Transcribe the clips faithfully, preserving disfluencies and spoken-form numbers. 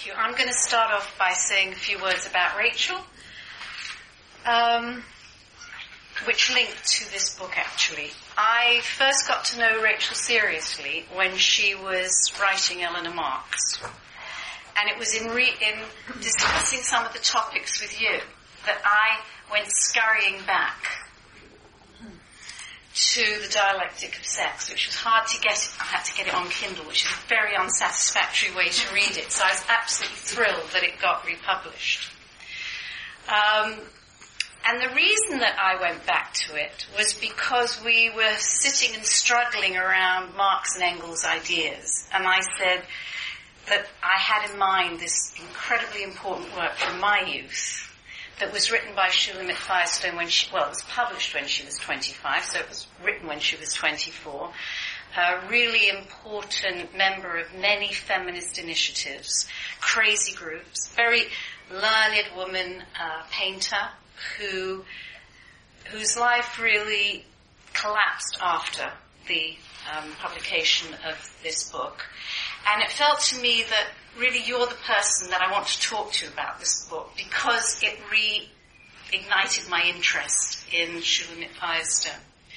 Thank you. I'm going to start off by saying a few words about Rachel, um, which link to this book, actually. I first got to know Rachel seriously when she was writing Eleanor Marx. And it was in, re- in discussing some of the topics with you that I went scurrying back to The Dialectic of Sex, which was hard to get. I had to get it on Kindle, which is a very unsatisfactory way to read it. So I was absolutely thrilled that it got republished. Um, and the reason that I went back to it was because we were sitting and struggling around Marx and Engels' ideas. And I said that I had in mind this incredibly important work from my youth that was written by Shulamit Firestone when she, well, it was published when she was twenty-five, so it was written when she was twenty-four. A really important member of many feminist initiatives, crazy groups, very learned woman, uh, painter, who, whose life really collapsed after the um, publication of this book. And it felt to me that really you're the person that I want to talk to about this book because it reignited my interest in Shulamit Firestone.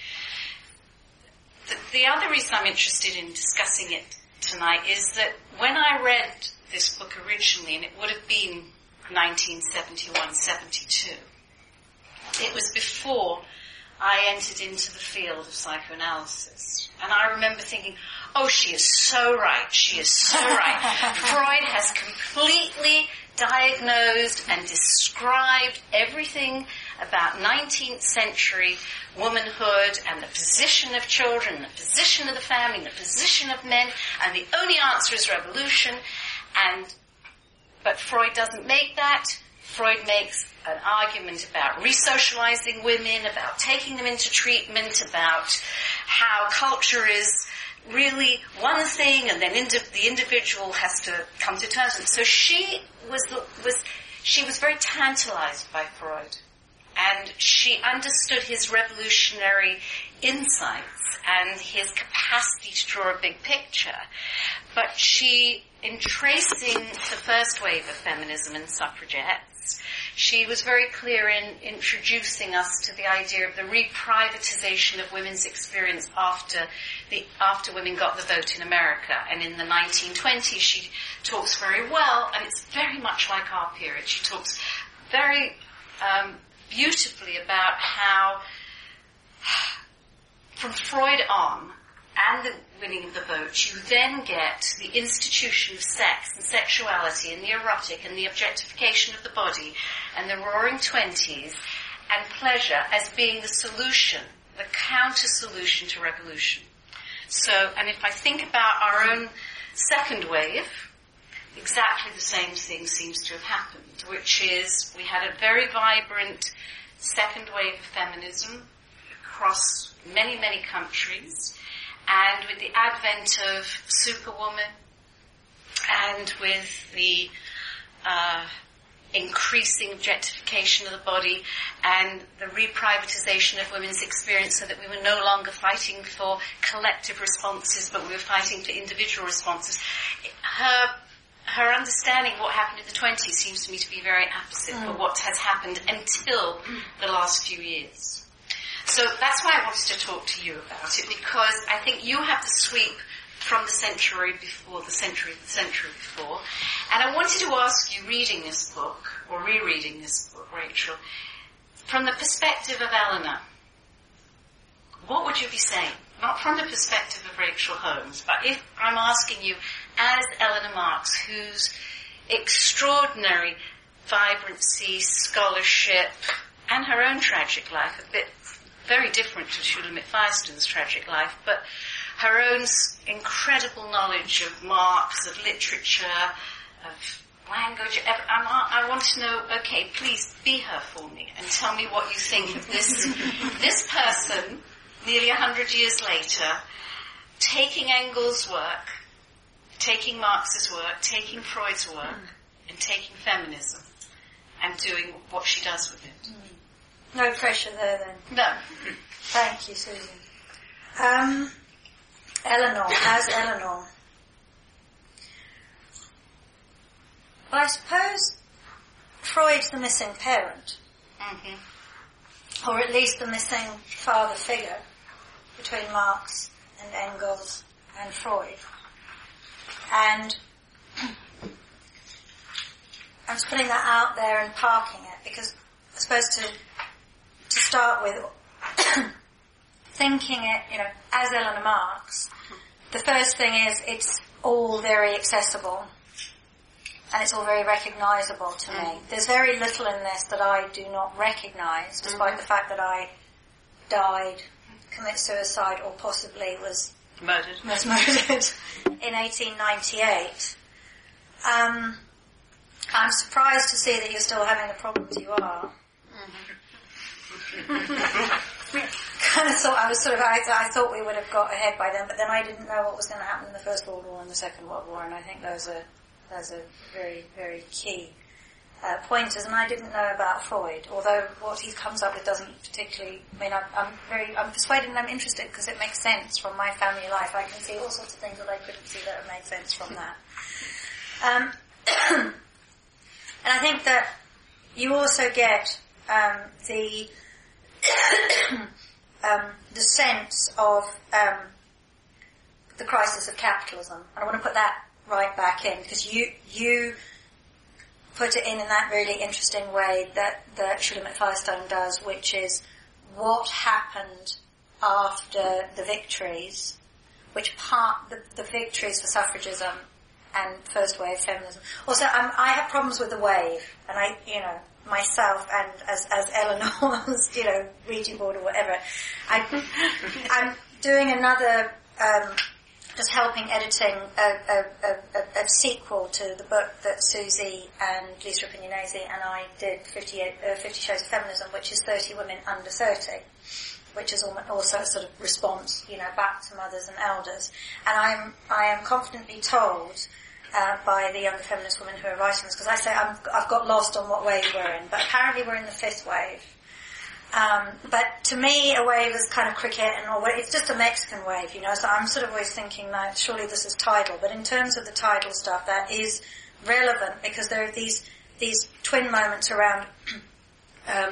The, the other reason I'm interested in discussing it tonight is that when I read this book originally, and it would have been nineteen seventy-one seventy-two, it was before I entered into the field of psychoanalysis. And I remember thinking, oh, she is so right, she is so right. Freud has completely diagnosed and described everything about nineteenth century womanhood and the position of children, the position of the family, the position of men, and the only answer is revolution. And but Freud doesn't make that. Freud makes an argument about resocializing women, about taking them into treatment, about how culture is really one thing and then indi- the individual has to come to terms with it. So she was, the, was, she was very tantalized by Freud, and she understood his revolutionary insights and his capacity to draw a big picture. But she, in tracing the first wave of feminism and suffragettes, she was very clear in introducing us to the idea of the reprivatization of women's experience after the after women got the vote in America. And in the nineteen twenties, she talks very well, and it's very much like our period. She talks very um, beautifully about how, from Freud on, and the winning of the vote, you then get the institution of sex and sexuality and the erotic and the objectification of the body and the roaring twenties and pleasure as being the solution, the counter-solution to revolution. So, and if I think about our own second wave, exactly the same thing seems to have happened, which is we had a very vibrant second wave of feminism across many, many countries. And with the advent of Superwoman and with the uh, increasing objectification of the body and the reprivatization of women's experience so that we were no longer fighting for collective responses but we were fighting for individual responses, her her understanding of what happened in the twenties seems to me to be very opposite mm. for what has happened until the last few years. So that's why I wanted to talk to you about it, because I think you have the sweep from the century before, the century the century before. And I wanted to ask you, reading this book, or rereading this book, Rachel, from the perspective of Eleanor, what would you be saying? Not from the perspective of Rachel Holmes, but if I'm asking you, as Eleanor Marx, whose extraordinary vibrancy, scholarship, and her own tragic life, a bit very different to Shulamit Firestone's tragic life, but her own incredible knowledge of Marx, of literature, of language. I want to know, okay, please be her for me and tell me what you think of this, this person, nearly a hundred years later, taking Engels' work, taking Marx's work, taking Freud's work, and taking feminism, and doing what she does with it. No pressure there, then. No. Thank you, Susan. Um, Eleanor, as Eleanor. Well, I suppose Freud's the missing parent. Mm-hmm. Or at least the missing father figure between Marx and Engels and Freud. And I'm just putting that out there and parking it, because I suppose to to start with, thinking it, you know, as Eleanor Marx, the first thing is it's all very accessible and it's all very recognisable to mm. me. There's very little in this that I do not recognise, despite mm-hmm. the fact that I died, commit suicide, or possibly was murdered, was murdered in eighteen ninety-eight. Um, I'm surprised to see that you're still having the problems you are. kind of thought I was sort of I, I thought we would have got ahead by then, but then I didn't know what was going to happen in the First World War and the Second World War, and I think those are those are very very key uh, pointers. And I didn't know about Freud, although what he comes up with doesn't particularly. I mean, I'm, I'm very I'm persuaded and I'm interested because it makes sense from my family life. I can see all sorts of things that I couldn't see that have made sense from that. Um, and I think that you also get um, the um, the sense of um, the crisis of capitalism, and I want to put that right back in because you you put it in in that really interesting way that that Shulamit Firestone does, which is what happened after the victories, which part the, the victories for suffragism and first wave feminism. Also, um, I have problems with the wave, and I, you know, myself and as as Eleanor's, you know, Ouija board or whatever. I, I'm doing another, um, just helping editing a, a, a, a sequel to the book that Susie and Lisa Pignonesi and I did, fifty, uh, fifty Shows of Feminism, which is thirty women under thirty, which is also a sort of response, you know, back to mothers and elders. And I'm I am confidently told Uh, by the younger feminist women who are writing this, because I say I'm, I've got lost on what wave we're in, but apparently we're in the fifth wave. Um, but to me, a wave is kind of cricket, and or it's just a Mexican wave, you know. So I'm sort of always thinking, now, surely this is tidal. But in terms of the tidal stuff, that is relevant because there are these these twin moments around um,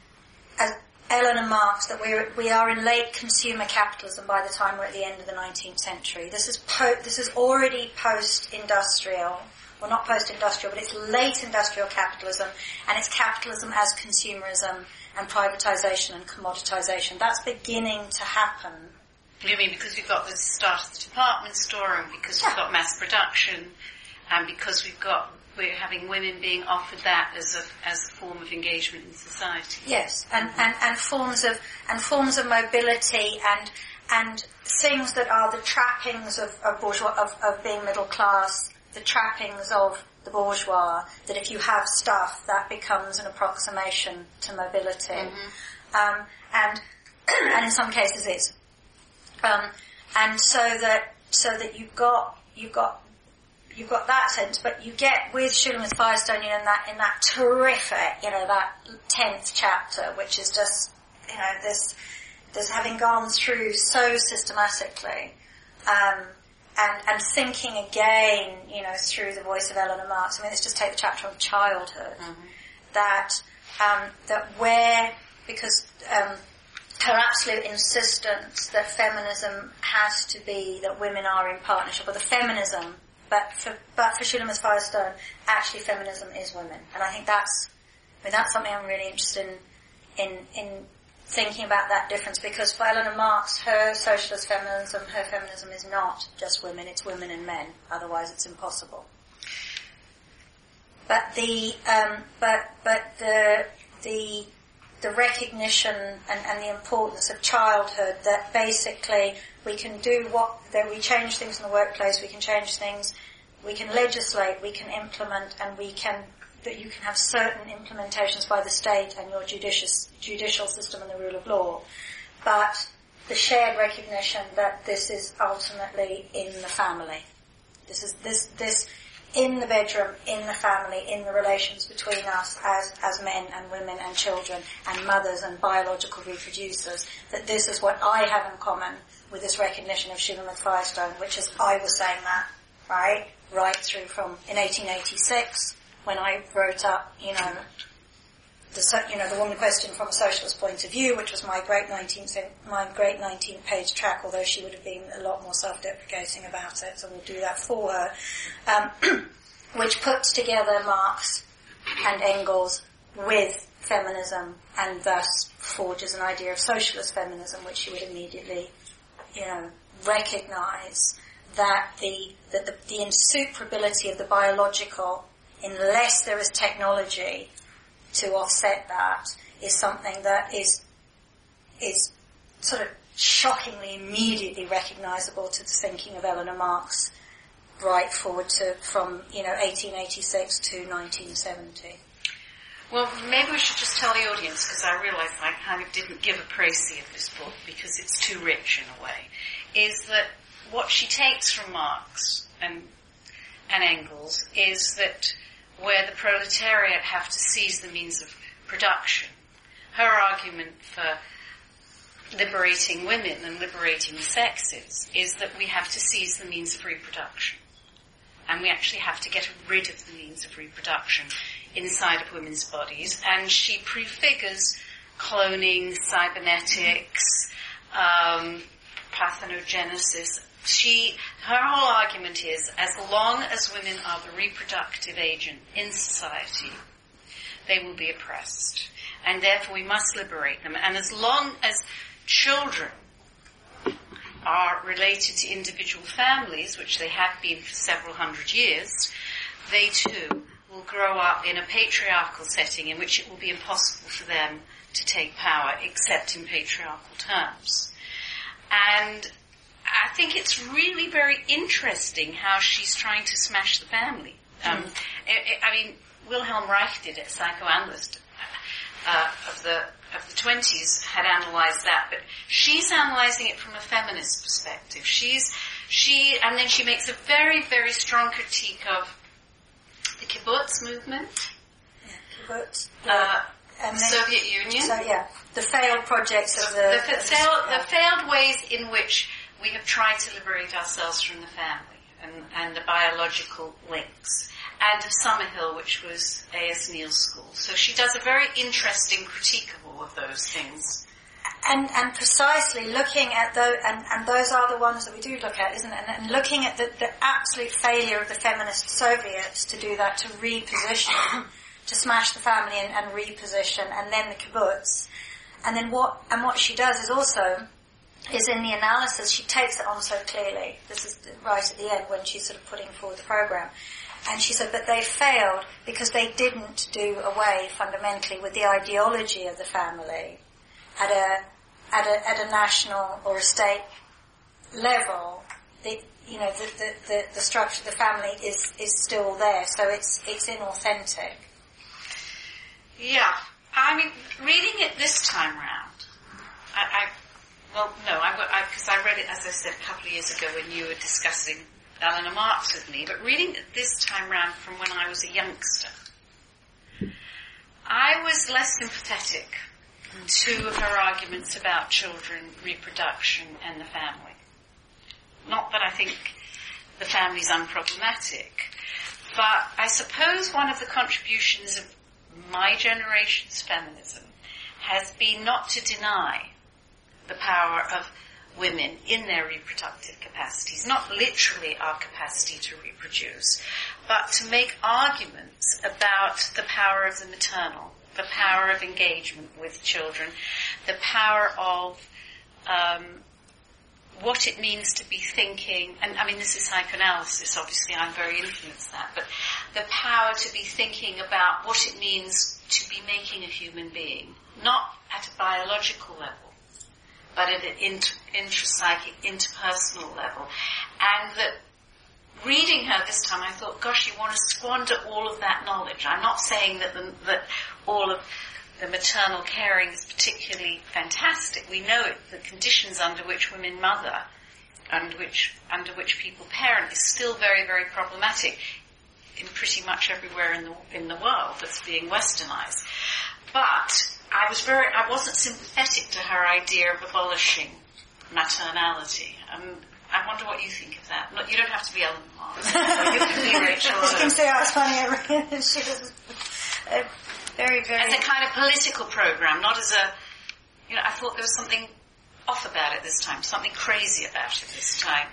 as Eleanor Marx that we we are in late consumer capitalism by the time we're at the end of the nineteenth century. This is po- this is already post-industrial, well not post-industrial, but it's late industrial capitalism, and it's capitalism as consumerism and privatisation and commoditisation. That's beginning to happen. You mean because we've got the start of the department store, and because yeah. we've got mass production, and because we've got we're having women being offered that as a as a form of engagement in society. Yes, and, mm-hmm. and, and forms of and forms of mobility and and things that are the trappings of, of bourgeois of, of being middle class, the trappings of the bourgeois. That if you have stuff, that becomes an approximation to mobility, mm-hmm. um, and and in some cases is, um, and so that so that you've got you've got. You've got that sense, but you get with Shulamit Firestone, you know, in that in that terrific, you know, that tenth chapter, which is just, you know, this this having gone through so systematically, um, and and thinking again, you know, through the voice of Eleanor Marx. I mean, let's just take the chapter on childhood. Mm-hmm. That um, that where because um, her absolute insistence that feminism has to be that women are in partnership, or the feminism. But for but for Shulamit Firestone, actually feminism is women, and I think that's I mean that's something I'm really interested in in, in thinking about that difference, because for Eleanor Marx, her socialist feminism, her feminism is not just women; it's women and men. Otherwise, it's impossible. But the um, but but the the the recognition and, and the importance of childhood, that basically we can do what, that we change things in the workplace, we can change things, we can legislate, we can implement, and we can, that you can have certain implementations by the state and your judicious, judicial system and the rule of law. But the shared recognition that this is ultimately in the family. This is, this, this, in the bedroom, in the family, in the relations between us as, as men and women and children and mothers and biological reproducers, that this is what I have in common with this recognition of Shulamit Firestone, which is, I was saying that, right, right through from, in eighteen eighty-six, when I wrote up, you know, the, you know, the woman question from a socialist point of view, which was my great nineteenth, my great nineteen-page track, although she would have been a lot more self-deprecating about it, so we'll do that for her, um, which puts together Marx and Engels with feminism, and thus forges an idea of socialist feminism, which she would immediately, you know, recognise that the that the, the insuperability of the biological, unless there is technology to offset that, is something that is is sort of shockingly immediately recognisable to the thinking of Eleanor Marx, right forward to from you know eighteen eighty-six to nineteen seventy. Well, maybe we should just tell the audience, because I realise I kind of didn't give a précis of this book because it's too rich in a way, is that what she takes from Marx and and Engels is that where the proletariat have to seize the means of production, her argument for liberating women and liberating the sexes is that we have to seize the means of reproduction. And we actually have to get rid of the means of reproduction inside of women's bodies. And she prefigures cloning, cybernetics, um, parthenogenesis. She, her whole argument is, as long as women are the reproductive agent in society, they will be oppressed. And therefore we must liberate them. And as long as children are related to individual families, which they have been for several hundred years, they too will grow up in a patriarchal setting in which it will be impossible for them to take power except in patriarchal terms. And I think it's really very interesting how she's trying to smash the family. Um, mm. I, I mean, Wilhelm Reich did it, psychoanalyst uh, of the of the twenties, had analysed that, but she's analysing it from a feminist perspective. She's she, and then she makes a very, very strong critique of the kibbutz movement, yeah, kibbutz, uh, and the Soviet Union. So yeah, the failed projects of the the, the, of failed, the, the failed ways in which we have tried to liberate ourselves from the family and, and the biological links. And of Summerhill, which was A S Neil's school. So she does a very interesting critique of all of those things. And and precisely looking at those, and, and those are the ones that we do look at, isn't it? And, and looking at the, the absolute failure of the feminist Soviets to do that, to reposition, to smash the family and, and reposition, and then the kibbutz. And then what, and what she does is also, is in the analysis, she takes it on so clearly. This is right at the end when she's sort of putting forward the program. And she said, but they failed because they didn't do away fundamentally with the ideology of the family at a at a at a national or a state level. The you know the the, the, the structure of the family is, is still there, so it's it's inauthentic. Yeah, I mean, reading it this time round, I, I well no, I because I, I read it as I said a couple of years ago when you were discussing Eleanor Marx with me, but reading it this time round from when I was a youngster, I was less sympathetic to her arguments about children, reproduction, and the family. Not that I think the family's unproblematic, but I suppose one of the contributions of my generation's feminism has been not to deny the power of women in their reproductive capacities, not literally our capacity to reproduce, but to make arguments about the power of the maternal, the power of engagement with children, the power of um, what it means to be thinking, and I mean this is psychoanalysis, obviously I'm very influenced that, but the power to be thinking about what it means to be making a human being, not at a biological level, but at an inter- intrapsychic, interpersonal level. And that reading her this time, I thought, gosh, you want to squander all of that knowledge. I'm not saying that the, that all of the maternal caring is particularly fantastic. We know it, the conditions under which women mother and which under which people parent is still very, very problematic in pretty much everywhere in the in the world that's being westernized. But I was very, I wasn't sympathetic to her idea of abolishing maternality. Um, I wonder what you think of that. Not, you don't have to be Ellen Mars. You can be Rachel. You can say I was funny. She was uh, very, very... As a kind of political program, not as a... You know, I thought there was something off about it this time, something crazy about it this time.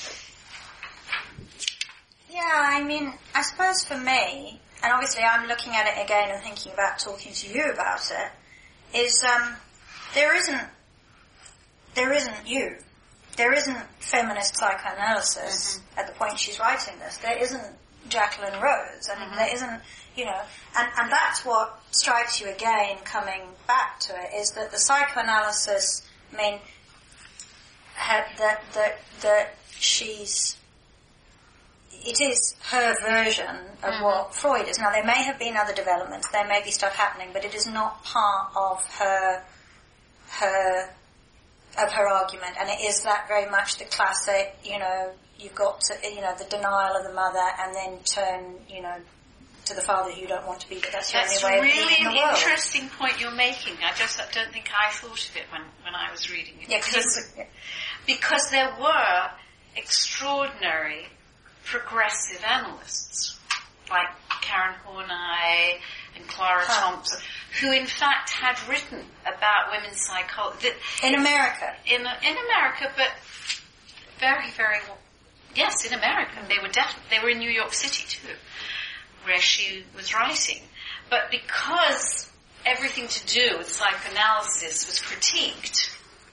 Yeah, I mean, I suppose for me, and obviously I'm looking at it again and thinking about talking to you about it, is um, there isn't, there isn't you. There isn't feminist psychoanalysis mm-hmm. at the point she's writing this. There isn't Jacqueline Rose. I mean, mm-hmm. there isn't, you know, and, and that's what strikes you again coming back to it, is that the psychoanalysis, I mean, ha, that, that, that she's, it is her version of mm-hmm. what Freud is. Now, there may have been other developments, there may be stuff happening, but it is not part of her, her, of her argument, and it is that very much the classic, you know, you've got to, you know, the denial of the mother and then turn, you know, to the father who you don't want to be, but that's the that's only way really of being in the an world. Interesting point you're making. I just don't think I thought of it when, when I was reading it. Yeah, because, because there were extraordinary progressive analysts, like Karen Horney and Clara huh. Thompson, who in fact had written about women's psychology. In America? In, in America, but very, very, yes, in America. Mm. They were definitely, they were in New York City too, where she was writing. But because everything to do with psychoanalysis was critiqued,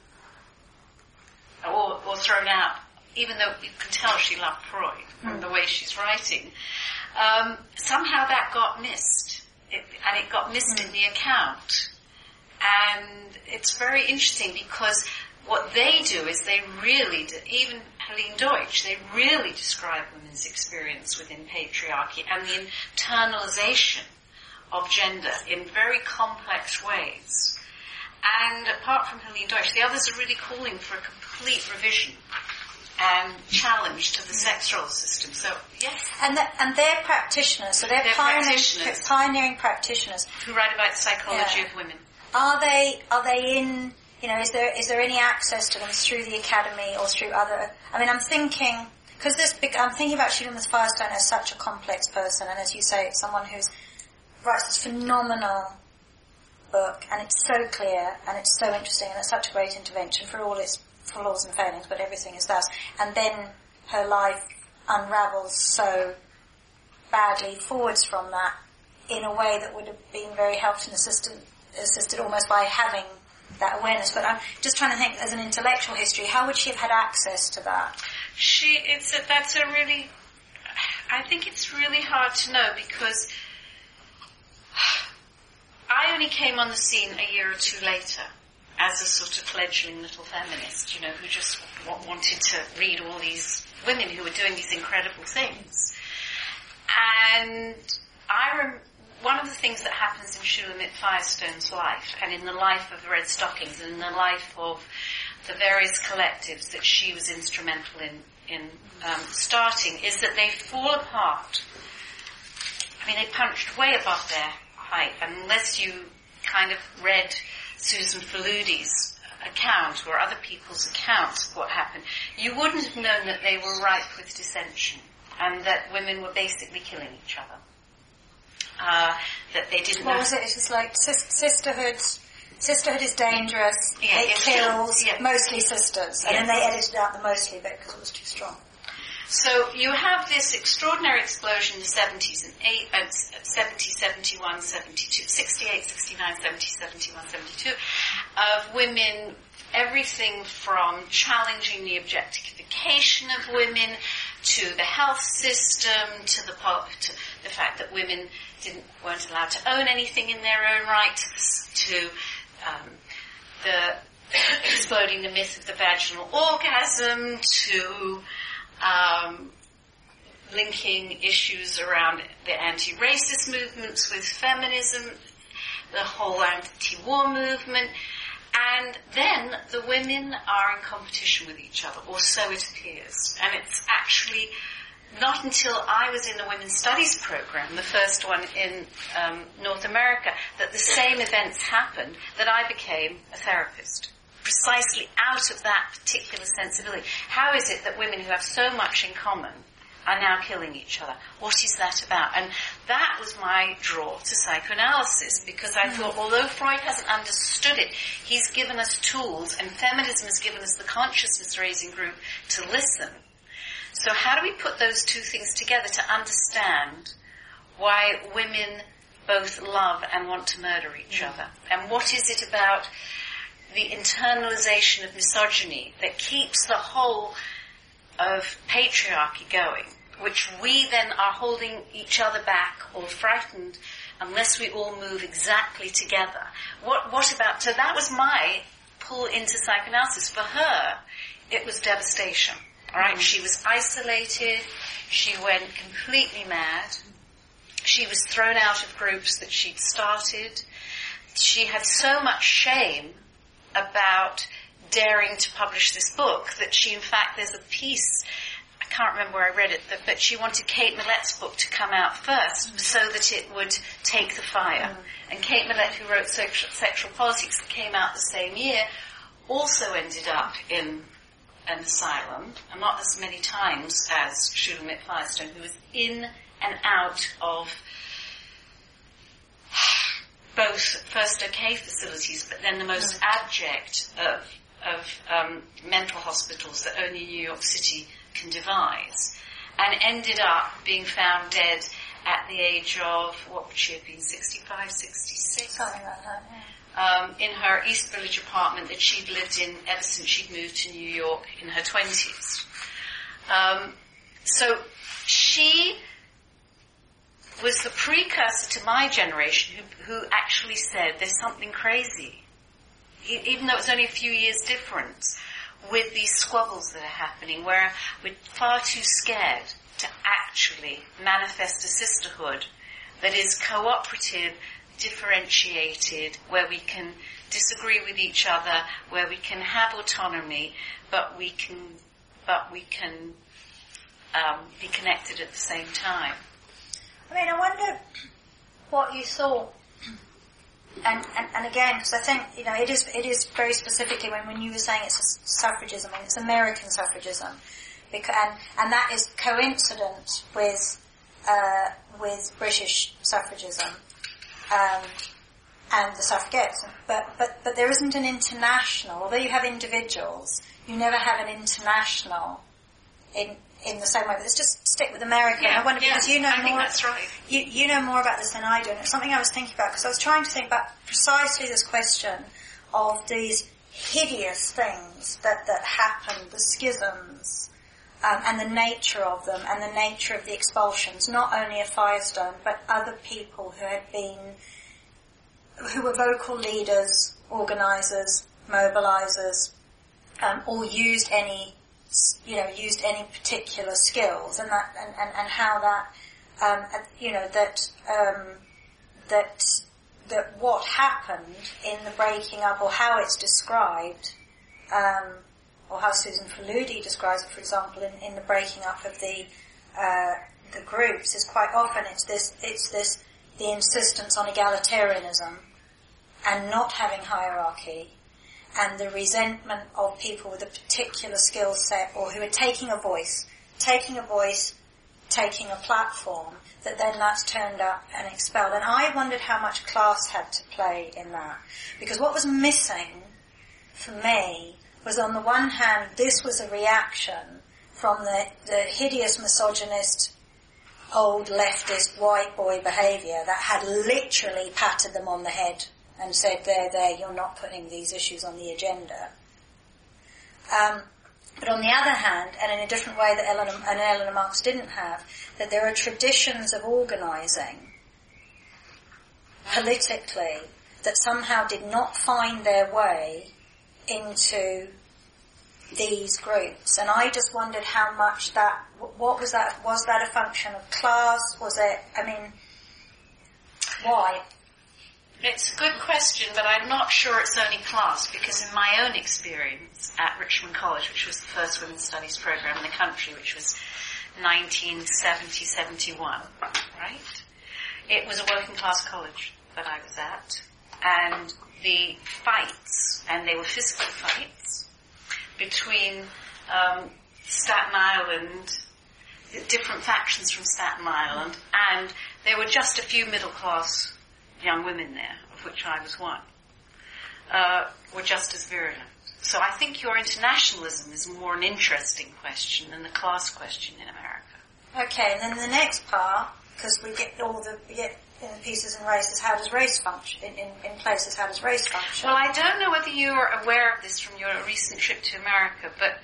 or, or thrown out, even though you can tell she loved Freud from mm. the way she's writing, um, somehow that got missed. It, and it got missed mm. in the account. And it's very interesting because what they do is they really, do, even Helene Deutsch, they really describe women's experience within patriarchy and the internalization of gender in very complex ways. And apart from Helene Deutsch, the others are really calling for a complete revision and challenge to the sex role system. So, yes. And the, and they're practitioners, so they're, they're pioneering practitioners. pioneering practitioners. Who write about the psychology yeah. of women. Are they, are they in, you know, is there, is there any access to them through the academy or through other, I mean, I'm thinking, because this, I'm thinking about Sheila Miss Firestone as such a complex person, and as you say, it's someone who's, writes this phenomenal book, and it's so clear, and it's so interesting, and it's such a great intervention for all its flaws and failings, but everything is thus. And then her life unravels so badly forwards from that in a way that would have been very helped and assisted, assisted almost by having that awareness. But I'm just trying to think, as an intellectual history, how would she have had access to that? She, it's a, that's a really, I think it's really hard to know because I only came on the scene a year or two later as a sort of fledgling little feminist, you know, who just w- wanted to read all these women who were doing these incredible things. And I rem- one of the things that happens in Shulamit Firestone's life, and in the life of the Red Stockings, and in the life of the various collectives that she was instrumental in, in um, starting, is that they fall apart. I mean, they punched way above their height, unless you kind of read Susan Faludi's account or other people's accounts of what happened, you wouldn't have known that they were ripe with dissension and that women were basically killing each other. Uh, that they didn't what know. was it? It's just like sis- sisterhood. Sisterhood is dangerous. Yeah, it kills yeah. mostly sisters, and yeah. then they edited out the mostly bit because it was too strong. So you have this extraordinary explosion in the seventies and eight, uh, seventy, seventy-one, seventy-two, sixty-eight, sixty-nine, seventy, seventy-one, seventy-two, of women, everything from challenging the objectification of women to the health system, to the to the fact that women didn't weren't allowed to own anything in their own right, to um, the exploding the myth of the vaginal orgasm, to Um, linking issues around the anti-racist movements with feminism, the whole anti-war movement, and then the women are in competition with each other, or so it appears. And it's actually not until I was in the Women's Studies program, the first one in um, North America, that the same events happened, that I became a therapist. precisely out of that particular sensibility. How is it that women who have so much in common are now killing each other? What is that about? And that was my draw to psychoanalysis, because I thought, although Freud hasn't understood it, he's given us tools, and feminism has given us the consciousness-raising group to listen. So how do we put those two things together to understand why women both love and want to murder each mm. other? And what is it about the internalization of misogyny that keeps the whole of patriarchy going, which we then are holding each other back or frightened unless we all move exactly together? What, what about, so that was my pull into psychoanalysis. For her, it was devastation. All right, mm. She was isolated. She went completely mad. She was thrown out of groups that she'd started. She had so much shame about daring to publish this book that she, in fact, there's a piece, I can't remember where I read it, that, but she wanted Kate Millett's book to come out first mm. so that it would take the fire. Mm. And Kate Millett, who wrote Sexual, Sexual Politics, that came out the same year, also ended up in an asylum, and not as many times as Shulamit Firestone, who was in and out of both first okay facilities, but then the most abject of, of um, mental hospitals that only New York City can devise, and ended up being found dead at the age of, what would she have been, sixty-five, sixty-six? Something like that, yeah. Um, in her East Village apartment that she'd lived in ever since she'd moved to New York in her twenties. Um, so she was the precursor to my generation who, who actually said there's something crazy, e- even though it's only a few years difference, with these squabbles that are happening, where we're far too scared to actually manifest a sisterhood that is cooperative, differentiated, where we can disagree with each other, where we can have autonomy, but we can, but we can um, be connected at the same time. I mean, I wonder what you thought, and and, and again, because I think, you know, it is it is very specifically when, when you were saying it's suffragism, I mean, it's American suffragism, because, and and that is coincident with uh, with British suffragism. Um, and the suffragettes, but, but, but there isn't an international, although you have individuals, you never have an international in, in the same way, but let's just stick with America. Yeah, I wonder, yeah, because you know I more, think that's right. You, you know more about this than I do, and it's something I was thinking about, because I was trying to think about precisely this question of these hideous things that, that happen, the schisms, Um, and the nature of them, and the nature of the expulsions, not only of Firestone, but other people who had been, who were vocal leaders, organisers, mobilisers, um, or used any, you know, used any particular skills, and that, and, and, and how that, um, you know, that, um, that, that what happened in the breaking up, or how it's described, um, or how Susan Faludi describes it, for example, in, in the breaking up of the uh, the groups, is quite often it's this it's this the insistence on egalitarianism and not having hierarchy, and the resentment of people with a particular skill set or who are taking a voice, taking a voice, taking a platform, that then that's turned up and expelled. And I wondered how much class had to play in that, because what was missing for me was, on the one hand, this was a reaction from the, the hideous misogynist, old leftist white boy behaviour that had literally patted them on the head and said, there, there, you're not putting these issues on the agenda. Um, but on the other hand, and in a different way that Eleanor, and Eleanor Marx didn't have, that there are traditions of organising politically that somehow did not find their way into these groups, and I just wondered how much that, what was that, was that a function of class, was it, I mean, why? It's a good question, but I'm not sure it's only class, because in my own experience at Richmond College, which was the first women's studies program in the country, which was nineteen seventy seventy-one, right? It was a working class college that I was at. and the fights, and they were physical fights, between um, Staten Island, different factions from Staten Island, and there were just a few middle-class young women there, of which I was one, uh, were just as virulent. So I think your internationalism is more an interesting question than the class question in America. Okay, and then the next part, because we get all the, we get in the pieces and races, how does race function, in, in, in places, how does race function? Well, I don't know whether you are aware of this from your recent trip to America, but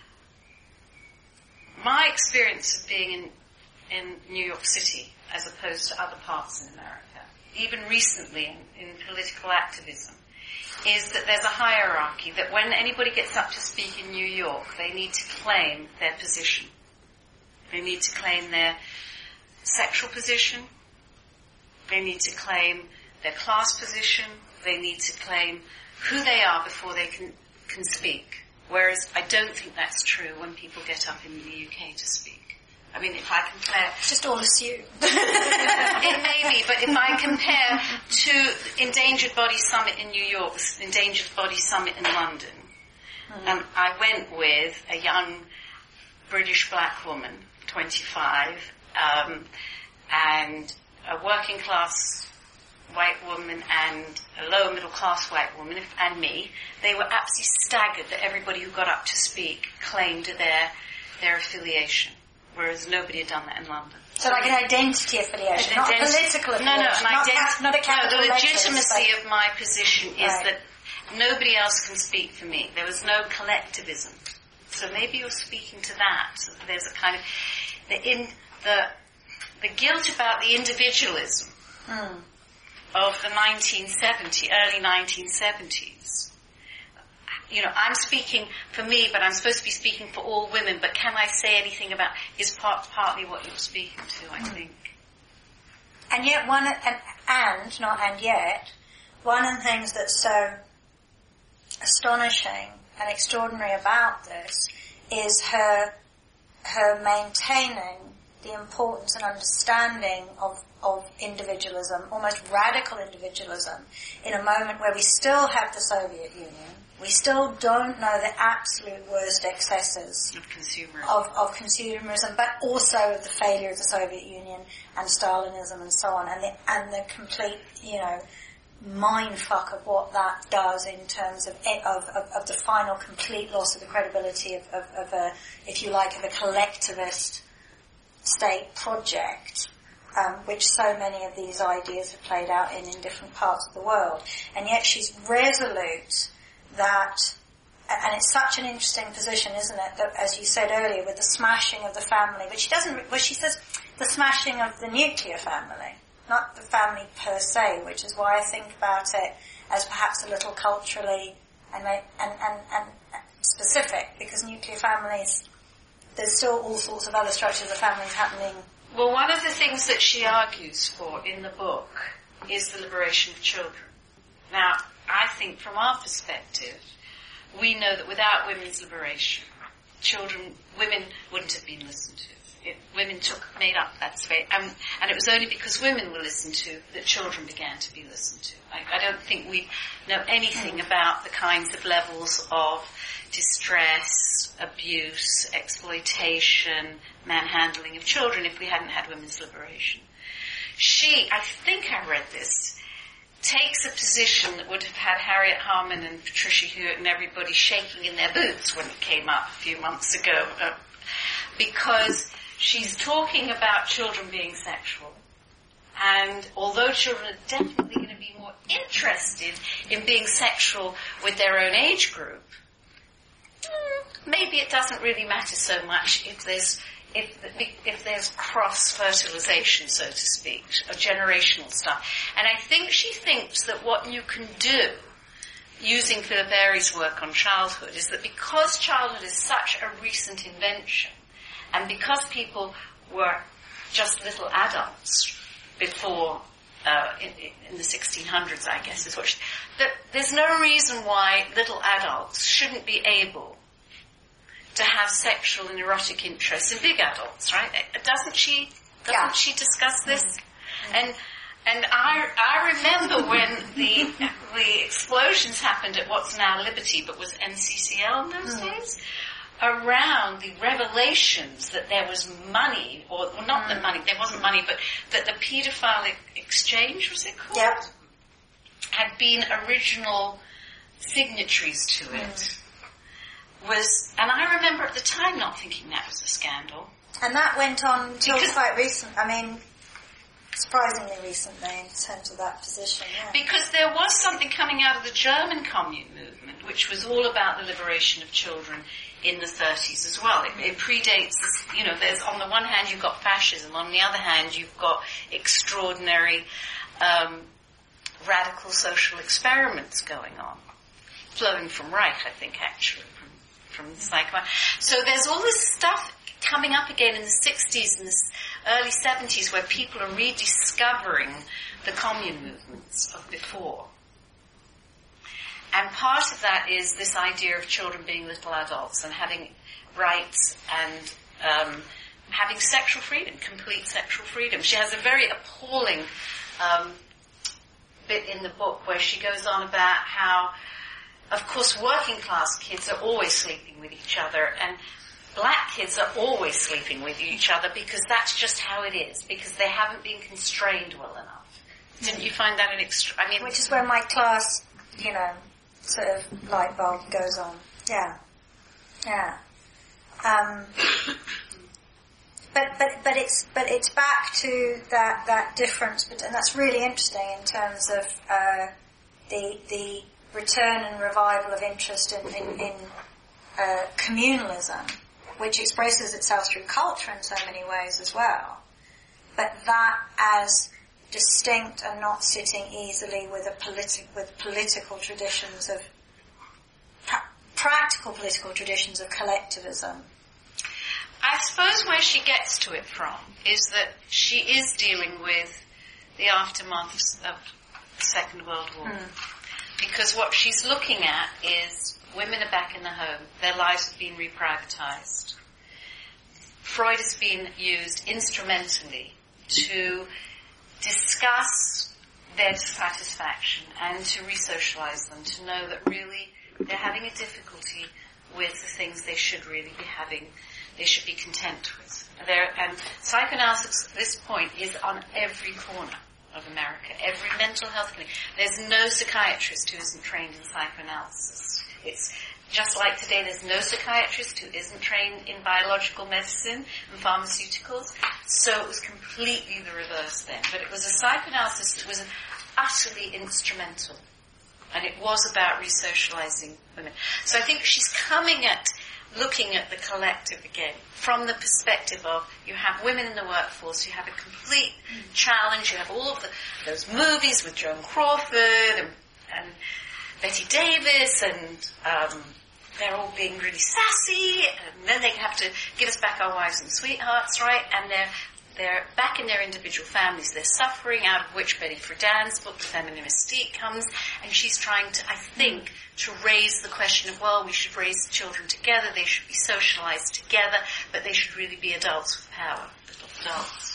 my experience of being in, in New York City, as opposed to other parts in America, even recently in, in political activism, is that there's a hierarchy, that when anybody gets up to speak in New York, they need to claim their position. They need to claim their sexual position. They need to claim their class position. They need to claim who they are before they can, can speak. Whereas I don't think that's true when people get up in the U K to speak. I mean, if I compare... Just all assume. It may be, but if I compare to Endangered Body Summit in New York, Endangered Body Summit in London, mm. um, I went with a young British black woman, twenty-five, um, and a working class white woman and a lower middle class white woman, and me. They were absolutely staggered that everybody who got up to speak claimed their their affiliation, whereas nobody had done that in London. So like an identity affiliation, not a political affiliation. No, no, an not, identi- ca- not a capital no, the letters, legitimacy but... of my position is right. that nobody else can speak for me. There was no collectivism. So maybe you're speaking to that. So there's a kind of the in the the guilt about the individualism mm. of the nineteen seventies, early nineteen seventies. You know, I'm speaking for me, but I'm supposed to be speaking for all women. But can I say anything about? Is part partly what you're speaking to, I mm. think. And yet, one and and not and yet, one of the things that's so astonishing and extraordinary about this is her her maintaining the importance and understanding of, of individualism, almost radical individualism, in a moment where we still have the Soviet Union. We still don't know the absolute worst excesses of consumerism, of, of consumerism, but also of the failure of the Soviet Union and Stalinism and so on, and the, and the complete, you know, mindfuck of what that does in terms of, of, of, of the final complete loss of the credibility of, of, of a, if you like, of a collectivist state project, um, which so many of these ideas have played out in, in different parts of the world. And yet she's resolute that, and it's such an interesting position, isn't it, that, as you said earlier, with the smashing of the family, but she doesn't, well, she says the smashing of the nuclear family, not the family per se, which is why I think about it as perhaps a little culturally and and, and, and specific, because nuclear families, there's still all sorts of other structures of families happening. Well, one of the things that she argues for in the book is the liberation of children. Now, I think from our perspective, we know that without women's liberation, children, women wouldn't have been listened to. It, women took, made up that space, and, and it was only because women were listened to that children began to be listened to. I, I don't think we know anything about the kinds of levels of distress, abuse, exploitation, manhandling of children if we hadn't had women's liberation. She, I think I read this, takes a position that would have had Harriet Harman and Patricia Hewitt and everybody shaking in their boots when it came up a few months ago, uh, because she's talking about children being sexual, and although children are definitely going to be more interested in being sexual with their own age group, maybe it doesn't really matter so much if there's if if there's cross-fertilization, so to speak, of generational stuff. And I think she thinks that what you can do, using Philip Airy's work on childhood, is that because childhood is such a recent invention, and because people were just little adults before, uh, in, in the sixteen hundreds, I guess, is what she, that there's no reason why little adults shouldn't be able to have sexual and erotic interests in big adults, right? Doesn't she, doesn't yeah. she discuss this? Mm-hmm. And, And I I remember when the the explosions happened at what's now Liberty, but was N C C L in those mm. days, around the revelations that there was money, or well, not mm. the money, there wasn't money, but that the paedophile exchange, was it called? Yep. Had been original signatories to it. Mm. Was, and I remember at the time not thinking that was a scandal. And that went on until quite recent, I mean, surprisingly recently in terms of that position. Yeah. Because there was something coming out of the German commune movement, which was all about the liberation of children in the thirties as well. It, it predates, you know, there's on the one hand you've got fascism, on the other hand you've got extraordinary um, radical social experiments going on, flowing from Reich, I think, actually, from, from the psychoanalysis. So there's all this stuff coming up again in the sixties and the early seventies where people are rediscovering the commune movements of before. And part of that is this idea of children being little adults and having rights and um, having sexual freedom, complete sexual freedom. She has a very appalling um, bit in the book where she goes on about how, of course, working class kids are always sleeping with each other, and black kids are always sleeping with each other because that's just how it is, because they haven't been constrained well enough. Didn't you find that an extra... I mean... Which is where my class, you know, sort of light bulb goes on. Yeah. Yeah. Um, but, but, but it's, but it's back to that, that difference, but, and that's really interesting in terms of, uh, the, the return and revival of interest in, in, in uh, communalism, which expresses itself through culture in so many ways as well. But that as distinct and not sitting easily with a politi- with political traditions of pra- practical political traditions of collectivism. I suppose where she gets to it from is that she is dealing with the aftermath of the Second World War. Mm. Because what she's looking at is women are back in the home, their lives have been reprivatized. Freud has been used instrumentally to discuss their dissatisfaction and to re-socialize them, to know that really they're having a difficulty with the things they should really be having, they should be content with. They're, and psychoanalysis at this point is on every corner of America, every mental health clinic. There's no psychiatrist who isn't trained in psychoanalysis. It's just like today, there's no psychiatrist who isn't trained in biological medicine and pharmaceuticals. So it was completely the reverse then. But it was a psychoanalysis that was utterly instrumental. And it was about re-socializing women. So I think she's coming at looking at the collective again from the perspective of you have women in the workforce, you have a complete challenge, you have all of the, those movies with Joan Crawford and, and Betty Davis, and um, they're all being really sassy, and then they have to give us back our wives and sweethearts, right? And they're they're back in their individual families, they're suffering, out of which Betty Friedan's book, The Feminine Mystique, comes, and she's trying to, I think, to raise the question of, well, we should raise children together, they should be socialized together, but they should really be adults with power, little adults.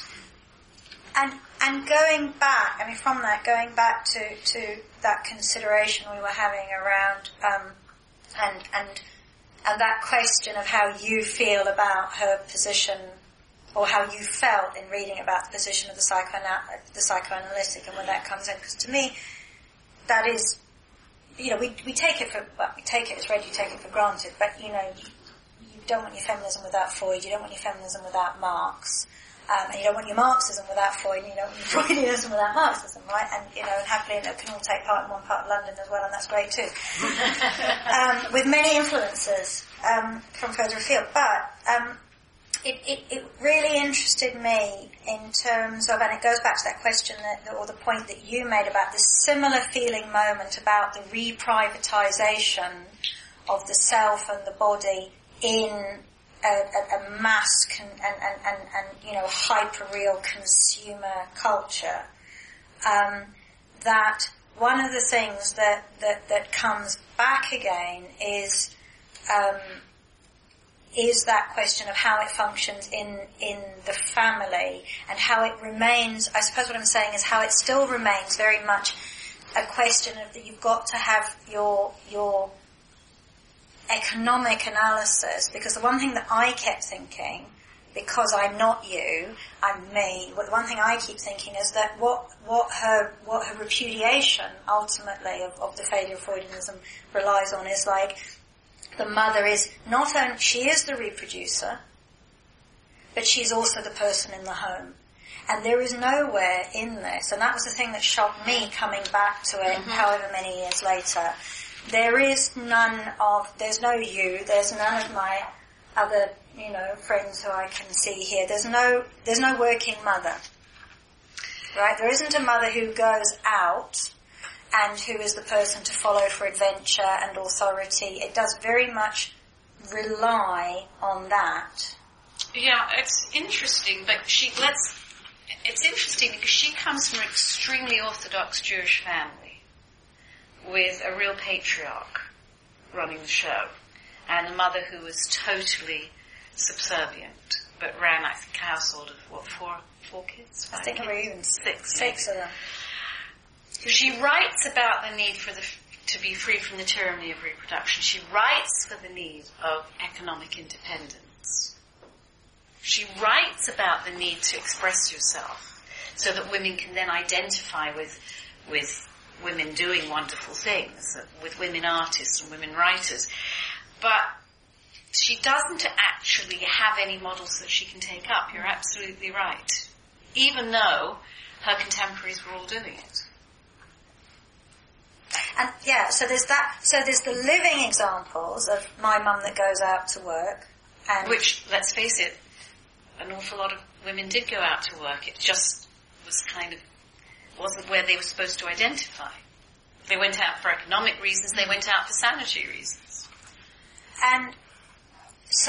And and going back, I mean, from that, going back to, to that consideration we were having around, um, and and and that question of how you feel about her position, or how you felt in reading about the position of the, psychoana- the psychoanalytic and where that comes in. Because to me, that is, you know, we we take it for, well, we take it as read, you take it for granted, but, you know, you, you don't want your feminism without Freud, you don't want your feminism without Marx, um, and you don't want your Marxism without Freud, and you don't want your Freudianism without Marxism, right? And, you know, and happily it can all take part in one part of London as well, and that's great too. um, with many influences um, from further afield. But, um, It, it, it really interested me in terms of, and it goes back to that question that, or the point that you made about this similar feeling moment about the reprivatization of the self and the body in a, a, a mass con, and, and, and, and, you know, hyper-real consumer culture. Um, that one of the things that, that, that comes back again is, um, is that question of how it functions in, in the family and how it remains, I suppose what I'm saying is how it still remains very much a question of that you've got to have your, your economic analysis, because the one thing that I kept thinking, because I'm not you, I'm me, the one thing I keep thinking is that what, what her, what her repudiation ultimately of, of the failure of Freudianism relies on is like, the mother is not only, she is the reproducer, but she's also the person in the home. And there is nowhere in this, and that was the thing that shocked me coming back to it mm-hmm. however many years later, there is none of, there's no you, there's none of my other, you know, friends who I can see here, there's no, there's no working mother. Right? There isn't a mother who goes out and who is the person to follow for adventure and authority. It does very much rely on that. Yeah, it's interesting, but she, let's, it's interesting because she comes from an extremely Orthodox Jewish family with a real patriarch running the show and a mother who was totally subservient but ran, I think, a household of, what, four, four kids? I think there were even six, six of them. She writes about the need for the to be free from the tyranny of reproduction. She writes for the need of economic independence. She writes about the need to express yourself so that women can then identify with with women doing wonderful things, with women artists and women writers. But she doesn't actually have any models that she can take up. You're absolutely right. Even though her contemporaries were all doing it. And yeah, so there's that, so there's the living examples of my mum that goes out to work. And which, let's face it, an awful lot of women did go out to work. It just was kind of, wasn't where they were supposed to identify. They went out for economic reasons, they went out for sanitary reasons. And so,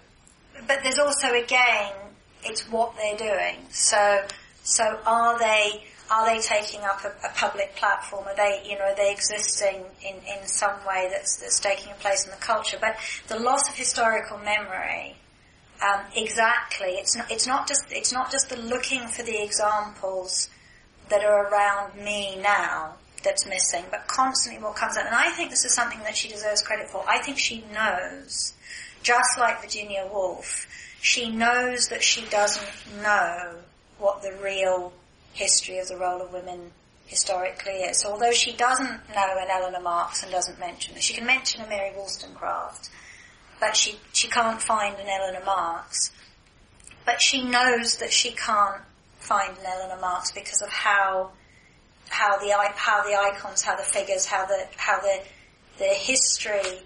but there's also, again, it's what they're doing. So, so are they, are they taking up a, a public platform? Are they, you know, are they existing in, in some way that's, that's taking a place in the culture? But the loss of historical memory, um, exactly, it's not, it's not just, it's not just the looking for the examples that are around me now that's missing, but constantly what comes out. And I think this is something that she deserves credit for. I think she knows, just like Virginia Woolf, she knows that she doesn't know what the real history of the role of women historically is. So although she doesn't know an Eleanor Marx and doesn't mention it, she can mention a Mary Wollstonecraft, but she, she can't find an Eleanor Marx. But she knows that she can't find an Eleanor Marx because of how how the how the icons, how the figures, how the how the the history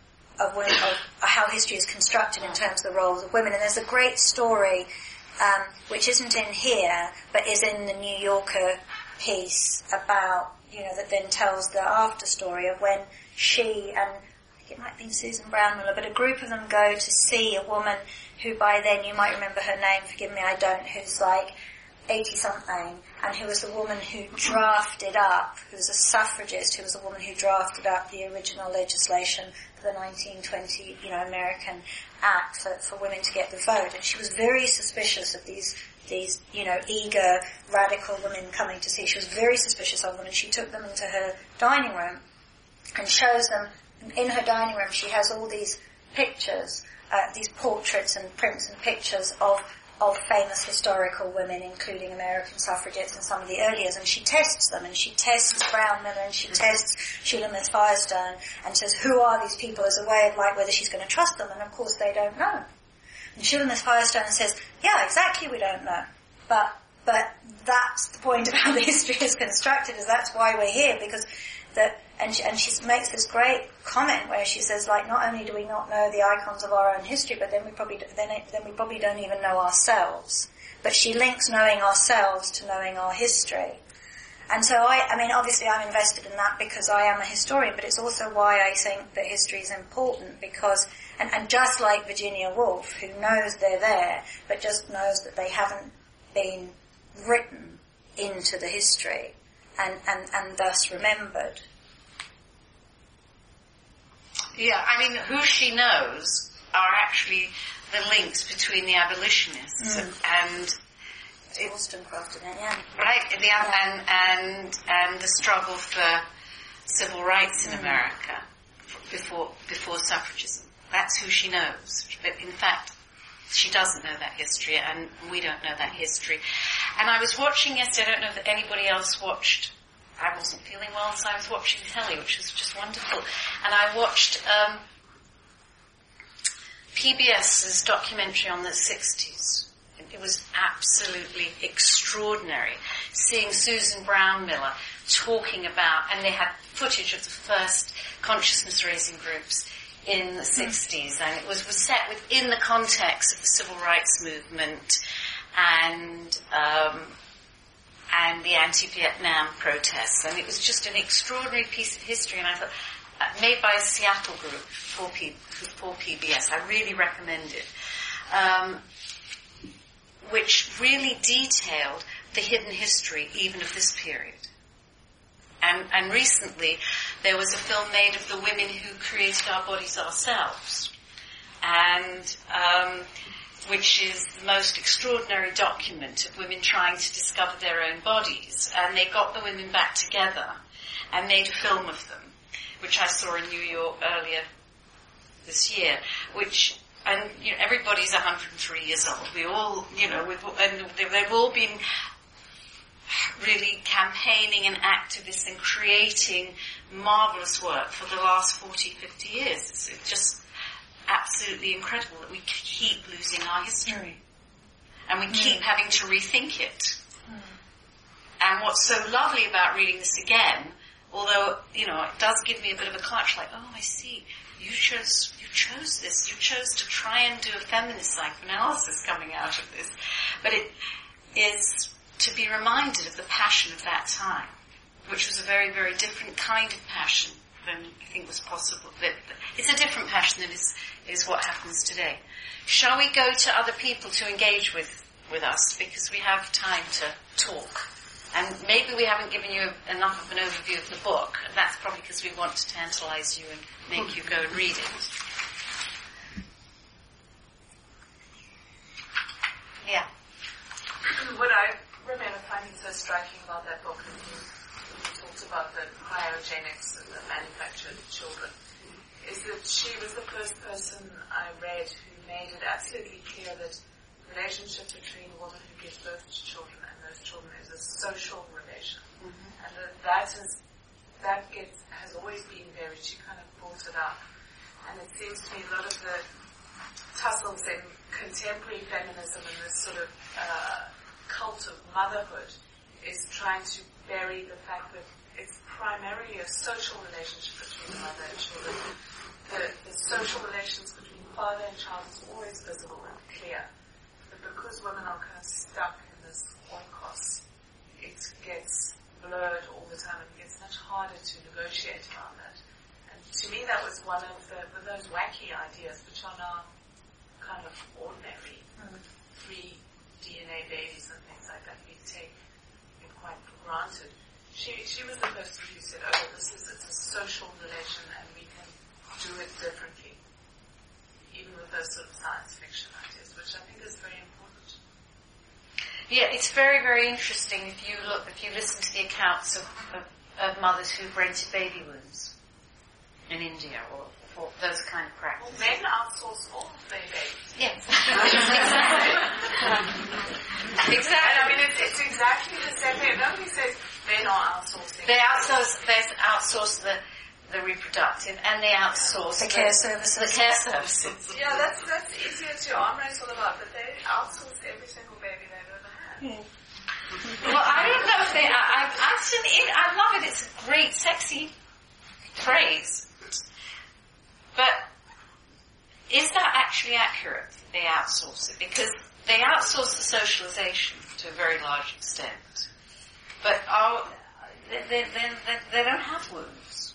of women, of how history is constructed in terms of the roles of women. And there's a great story um, which isn't in here, but is in the New Yorker piece about, you know, that then tells the after story of when she and I think it might have been Susan Brownmiller, but a group of them go to see a woman who by then, you might remember her name, forgive me, I don't, who's like eighty-something, and who was the woman who drafted up, who was a suffragist, who was the woman who drafted up the original legislation for the nineteen twenty, you know, American Act for, for women to get the vote. And she was very suspicious of these, these, you know, eager, radical women coming to see. She was very suspicious of them, and she took them into her dining room and shows them, in her dining room she has all these pictures, uh, these portraits and prints and pictures of of famous historical women, including American suffragettes and some of the earliest, and she tests them, and she tests Brownmiller, and she tests Sheila Myth Firestone, and says, who are these people, as a way of like whether she's going to trust them, and of course they don't know. And Sheila Myth Firestone says, yeah, exactly, we don't know. But, but that's the point of how the history is constructed, is that's why we're here, because that, and she, and she makes this great comment where she says, like, not only do we not know the icons of our own history, but then we probably then it, then we probably don't even know ourselves. But she links knowing ourselves to knowing our history. And so I, I mean, obviously I'm invested in that because I am a historian, but it's also why I think that history is important, because, and, and just like Virginia Woolf, who knows they're there, but just knows that they haven't been written into the history, and, and, and thus remembered. Yeah, I mean, who she knows are actually the links between the abolitionists mm. and it, Wollstonecraft, isn't it? Yeah. Right, the, yeah. And, and and the struggle for civil rights in mm. America before before suffragism. That's who she knows. But in fact, she doesn't know that history, and we don't know that history. And I was watching yesterday. I don't know if anybody else watched. I wasn't feeling well, so I was watching telly, which was just wonderful. And I watched um, PBS's documentary on the sixties. It was absolutely extraordinary, seeing Susan Brown Miller talking about, and they had footage of the first consciousness-raising groups in the sixties, and it was, was set within the context of the civil rights movement and um, and the anti-Vietnam protests, and it was just an extraordinary piece of history. And I thought, uh, made by a Seattle group for, P, for P B S, I really recommend it, um, which really detailed the hidden history even of this period. And, and recently, there was a film made of the women who created our bodies ourselves, and um, which is the most extraordinary document of women trying to discover their own bodies. And they got the women back together and made a film of them, which I saw in New York earlier this year, which, and you know, everybody's one hundred three years old. We all, you know, we've, and they've all been really campaigning and activists and creating marvellous work for the last forty, fifty years. It's, it's just absolutely incredible that we keep losing our history. And we mm. keep having to rethink it. Mm. And what's so lovely about reading this again, although, you know, it does give me a bit of a clutch, like, oh, I see, you chose, you chose this, you chose to try and do a feminist psychoanalysis coming out of this. But it is to be reminded of the passion of that time, which was a very, very different kind of passion than I think was possible. It's a different passion than is, is what happens today. Shall we go to other people to engage with, with us, because we have time to talk? And maybe we haven't given you enough of an overview of the book. That's probably because we want to tantalize you and make you go and read it. Yeah. What I remember finding so striking about that book, and you, you talked about the cryogenics and the manufactured children, is that she was the first person I read who made it absolutely clear that the relationship between a woman who gives birth to children and those children is a social relation. Mm-hmm. And that that, is, that gets, has always been there, she kind of brought it up. And it seems to me a lot of the tussles in contemporary feminism and this sort of uh, cult of motherhood is trying to bury the fact that it's primarily a social relationship between the mother and children. The, the social relations between father and child is always visible and clear. But because women are kind of stuck in this oikos, it gets blurred all the time. It gets much harder to negotiate around that. And to me that was one of the, those wacky ideas which are now kind of ordinary. Mm. Free D N A babies and things like that we take it quite for granted. She she was the person who said, oh, this is it's a social relation and we can do it differently. Even with those sort of science fiction ideas, which I think is very important. Yeah, it's very, very interesting if you look, if you listen to the accounts of, of, of mothers who've rented baby wombs in India or for those kind of practices. Well, men outsource all of their babies. Yes. Exactly. Exactly. And I mean, it's, it's exactly the same thing. Nobody says men are outsourcing. They outsource, they outsource the, the reproductive, and they outsource the, the care services. The care services. Yeah, that's that's easier to arm wrestle about, but they outsource every single baby they've ever had. Hmm. Well, I don't know if they. I, I've actually, it, I love it. It's a great, sexy phrase. But is that actually accurate? They outsource it because they outsource the socialization to a very large extent. But are, they, they, they, they don't have wombs.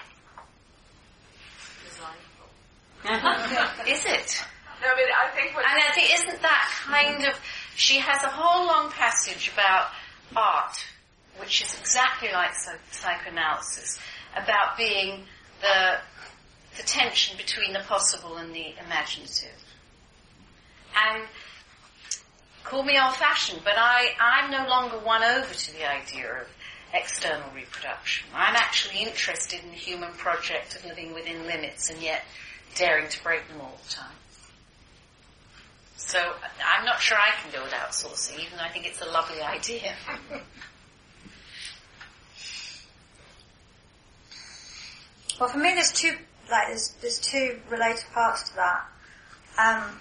Is it? No, but I think what... And I think, isn't that kind of... She has a whole long passage about art, which is exactly like psychoanalysis, about being the the tension between the possible and the imaginative. And call me old-fashioned, but I, I'm no longer won over to the idea of external reproduction. I'm actually interested in the human project of living within limits and yet daring to break them all the time. So I'm not sure I can go without outsourcing, even though I think it's a lovely idea. Well, for me, there's two like there's there's two related parts to that, um,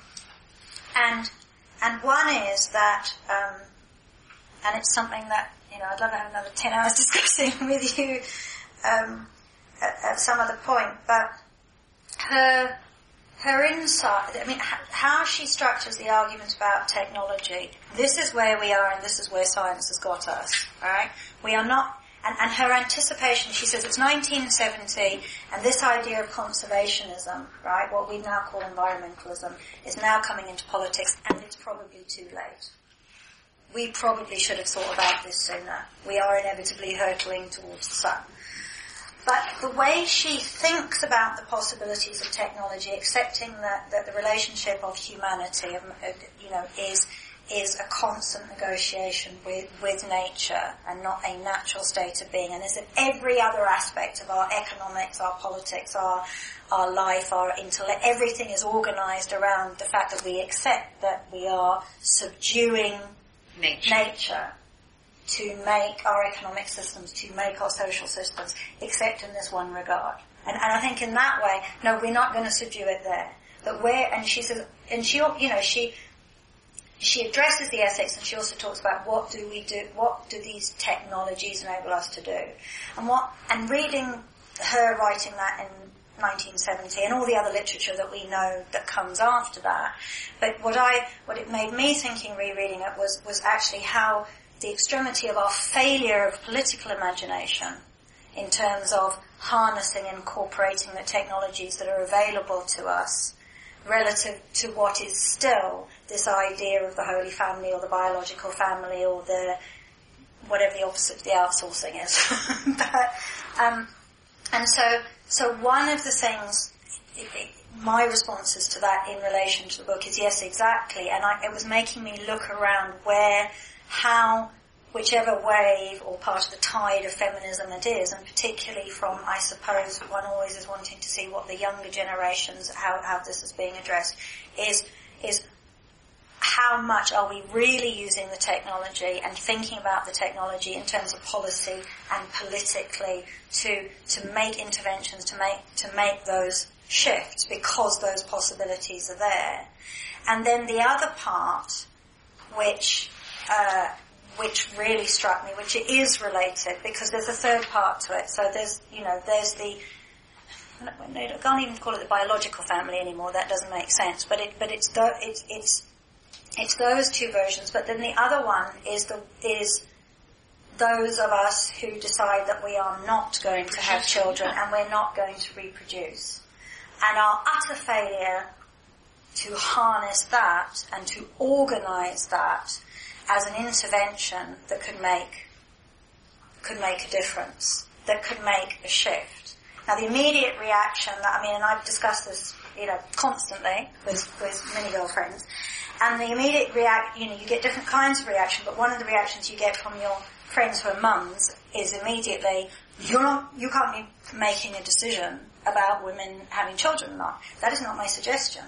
and and one is that, um, and it's something that you know I'd love to have another ten hours discussing with you um, at, at some other point, but her her insight. I mean, how she structures the argument about technology. This is where we are, and this is where science has got us. All right, we are not. And, and her anticipation, she says it's nineteen seventy, and this idea of conservationism, right, what we now call environmentalism, is now coming into politics, and it's probably too late. We probably should have thought about this sooner. We are inevitably hurtling towards the sun. But the way she thinks about the possibilities of technology, accepting that, that the relationship of humanity, of, you know, is is a constant negotiation with, with nature and not a natural state of being, and is that every other aspect of our economics, our politics, our our life, our intellect, everything is organised around the fact that we accept that we are subduing nature. nature to make our economic systems, to make our social systems, except in this one regard. And, and I think in that way, no, we're not going to subdue it there. But where, and she says, and she, you know, she, She addresses the ethics, and she also talks about what do we do, what do these technologies enable us to do, and what. And reading her writing that in nineteen seventy, and all the other literature that we know that comes after that. But what I, what it made me thinking, rereading it, was was actually how the extremity of our failure of political imagination, in terms of harnessing and incorporating the technologies that are available to us, relative to what is still this idea of the Holy Family or the biological family or the whatever the opposite of the outsourcing is. but, um, and so, so one of the things, it, it, my responses to that in relation to the book is yes, exactly, and I, it was making me look around where, how, whichever wave or part of the tide of feminism it is, and particularly from, I suppose, one always is wanting to see what the younger generations, how, how this is being addressed, is, is how much are we really using the technology and thinking about the technology in terms of policy and politically to, to make interventions, to make, to make those shifts because those possibilities are there. And then the other part, which, uh, which really struck me, which it is related, because there's a third part to it. So there's, you know, there's the, I can't even call it the biological family anymore, that doesn't make sense, but it, but it's, the, it's, it's, it's those two versions, but then the other one is the, is those of us who decide that we are not going to have children and we're not going to reproduce. And our utter failure to harness that and to organise that as an intervention that could make could make a difference, that could make a shift. Now, the immediate reaction that, I mean, and I've discussed this, you know, constantly with, with many girlfriends, and the immediate react, you know, you get different kinds of reaction, but one of the reactions you get from your friends who are mums is immediately, you're not, you can't be making a decision about women having children or not. That is not my suggestion.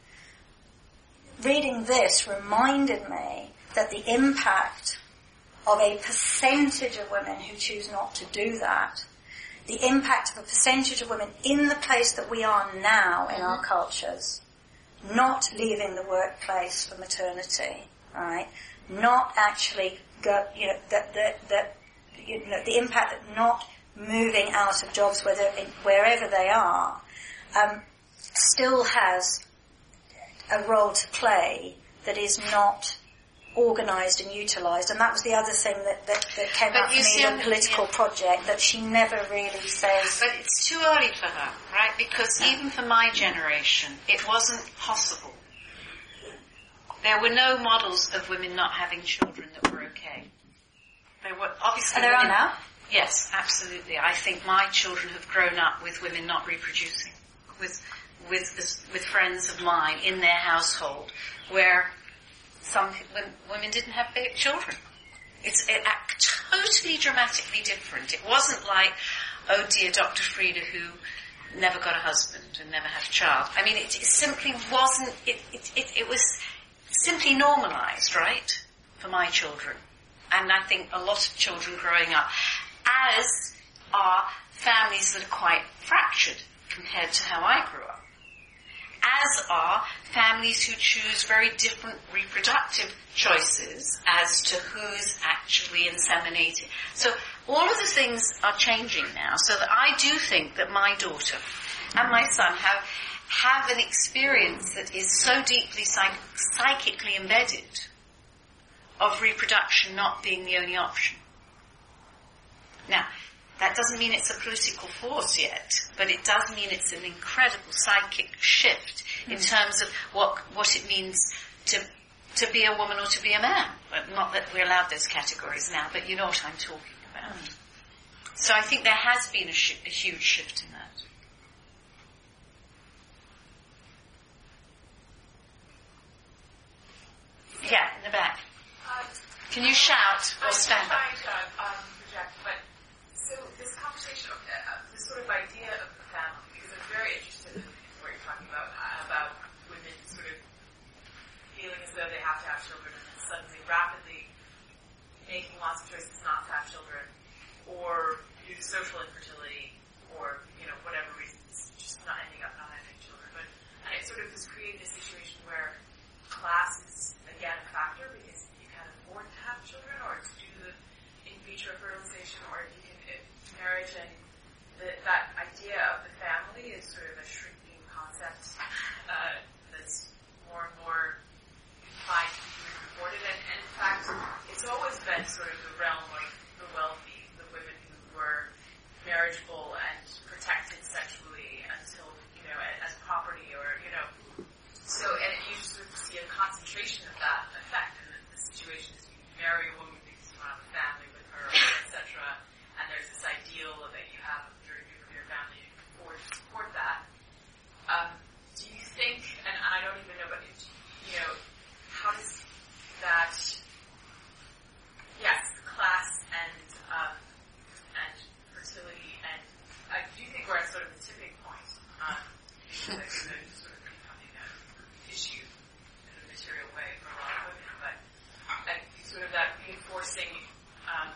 Reading this reminded me that the impact of a percentage of women who choose not to do that, the impact of a percentage of women in the place that we are now in mm-hmm. our cultures, not leaving the workplace for maternity, right? Not actually go, you know, that that that you know, the impact that not moving out of jobs, whether wherever they are, um, still has a role to play that is not organised and utilised, and that was the other thing that, that, that came but up for me, the political yeah. project, that she never really says. But it's too early for her, right? Because no. even for my generation, it wasn't possible. There were no models of women not having children that were okay. There were obviously. Are there women, now? Yes, absolutely. I think my children have grown up with women not reproducing. with with this, with friends of mine in their household where some women didn't have children. It's it, totally dramatically different. It wasn't like, oh dear, Doctor Frieda who never got a husband and never had a child. I mean, it, it simply wasn't, it, it, it, it was simply normalised, right, for my children. And I think a lot of children growing up, as are families that are quite fractured compared to how I grew up. As are families who choose very different reproductive choices as to who's actually inseminated. So all of the things are changing now, so that I do think that my daughter and my son have have an experience that is so deeply psych- psychically embedded of reproduction not being the only option. Now, that doesn't mean it's a political force yet, but it does mean it's an incredible psychic shift in terms of what what it means to to be a woman or to be a man. Not that we're allowed those categories now, but you know what I'm talking about. So I think there has been a, sh- a huge shift in that. Yeah, in the back. Uh, Can you shout or stand up? I'm trying to um, project, but so this conversation, of, uh, this sort of idea of the family, because I'm very interested in what you're talking about, uh, about women sort of feeling as though they have to have children and then suddenly rapidly making lots of choices not to have children, or due to social infertility, or, you know, whatever reasons, just not ending up not having children. But and it sort of has created a situation where class is, again, a factor, because you can't afford to have children, or to do the in vitro fertilization, or if you can, if marriage and the, that idea of the family is sort of a shrinking concept uh, that's more and more by being reported, and, and in fact, it's always been sort of the realm of the wealthy, the women who were marriageable and protected sexually until, you know, as property, or, you know, so, and you just sort of see a concentration of that effect in the, the situation is you marry a woman because you want to have a family with her, et cetera, and there's this ideal that you have of your nuclear family, you can afford to support that. Um, do you think, and I don't even know, but, you know, how does that, yes, class and um, and fertility, and I do think we're at sort of a tipping point, um, because it's sort of becoming an issue in a material way for a lot of women, but I think sort of that reinforcing um,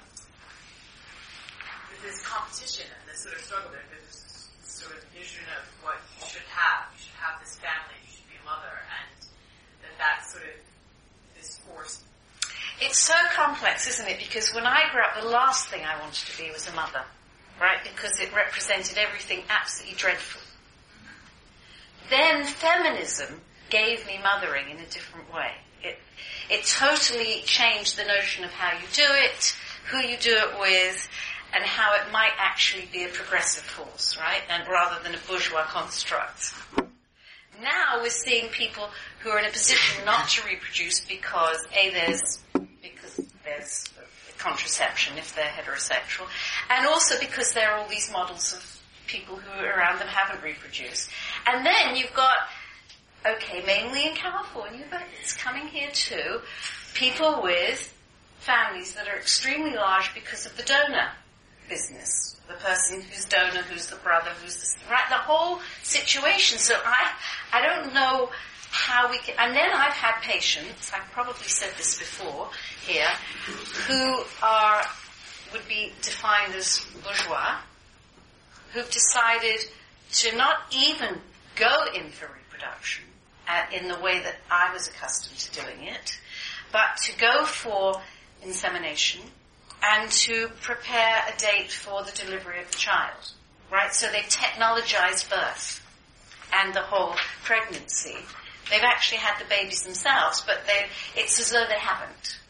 this competition and this sort of struggle, there's this sort of vision of what you should have. You should have this family, you should be a mother, and that that's sort of this force. It's so complex, isn't it? Because when I grew up, the last thing I wanted to be was a mother, right? Because it represented everything absolutely dreadful. Then feminism gave me mothering in a different way. It it totally changed the notion of how you do it, who you do it with, and how it might actually be a progressive force, right? And rather than a bourgeois construct. Now we're seeing people who are in a position not to reproduce because A, there's because there's contraception if they're heterosexual, and also because there are all these models of people who are around them haven't reproduced. And then you've got, okay, mainly in California, but it's coming here too, people with families that are extremely large because of the donor business. The person who's donor, who's the brother, who's the, right, the whole situation. So I, I don't know how we can, and then I've had patients, I've probably said this before here, who are, would be defined as bourgeois, who've decided to not even go in for reproduction uh, in the way that I was accustomed to doing it, but to go for insemination and to prepare a date for the delivery of the child, right? So they've technologized birth and the whole pregnancy. They've actually had the babies themselves, but they it's as though they haven't.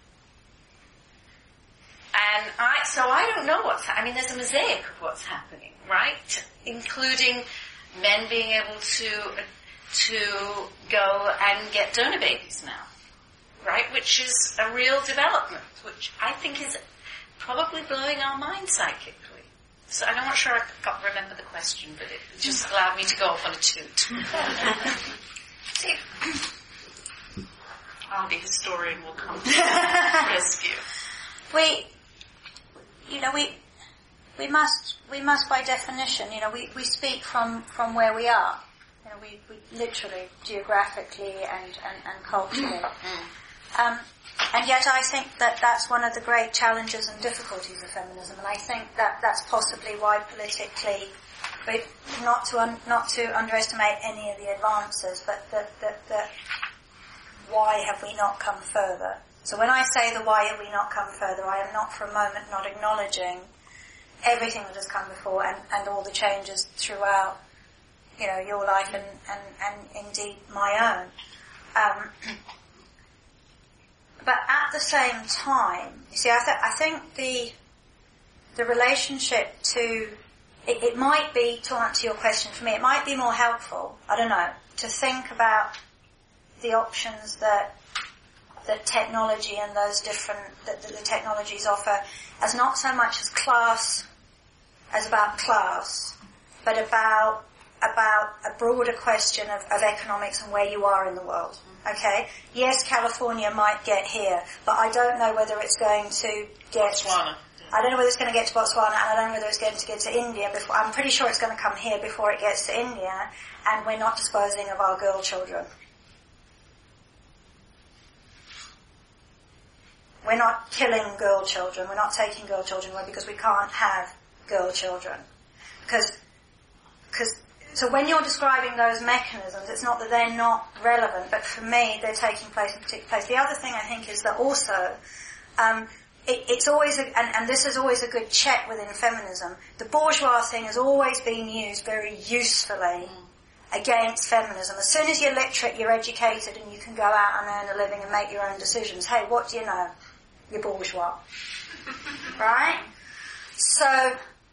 And I, so I don't know what's happening. I mean, there's a mosaic of what's happening, right? Including men being able to to go and get donor babies now, right? Which is a real development, which I think is probably blowing our minds psychically. So I'm not sure I got remember the question, but it just allowed me to go off on a toot. See, oh, the historian will come to the rescue. We, you know, we we must we must by definition, you know, we, we speak from, from where we are. You know, we, we literally, geographically and, and, and culturally. Um, and yet I think that that's one of the great challenges and difficulties of feminism, and I think that that's possibly why politically, but not to un, not to underestimate any of the advances, but that, that, that why have we not come further? So when I say the why have we not come further, I am not for a moment not acknowledging everything that has come before and, and all the changes throughout, you know, your life and, and, and indeed my own. Um, but at the same time, you see, I, th- I think the the relationship to, it, it might be, to answer your question for me, it might be more helpful, I don't know, to think about the options that that technology and those different, that, that the technologies offer as not so much as class, as about class, but about about a broader question of, of economics and where you are in the world. Okay? Yes, California might get here, but I don't know whether it's going to get... Botswana. I don't know whether it's going to get to Botswana, and I don't know whether it's going to get to India before... I'm pretty sure it's going to come here before it gets to India, and we're not disposing of our girl children. We're not killing girl children. We're not taking girl children away because we can't have girl children. Because... because So when you're describing those mechanisms, it's not that they're not relevant, but for me, they're taking place in a particular place. The other thing I think is that also, um, it, it's always, a, and, and this is always a good check within feminism, the bourgeois thing has always been used very usefully against feminism. As soon as you're literate, you're educated, and you can go out and earn a living and make your own decisions. Hey, what do you know? You're bourgeois. Right? So...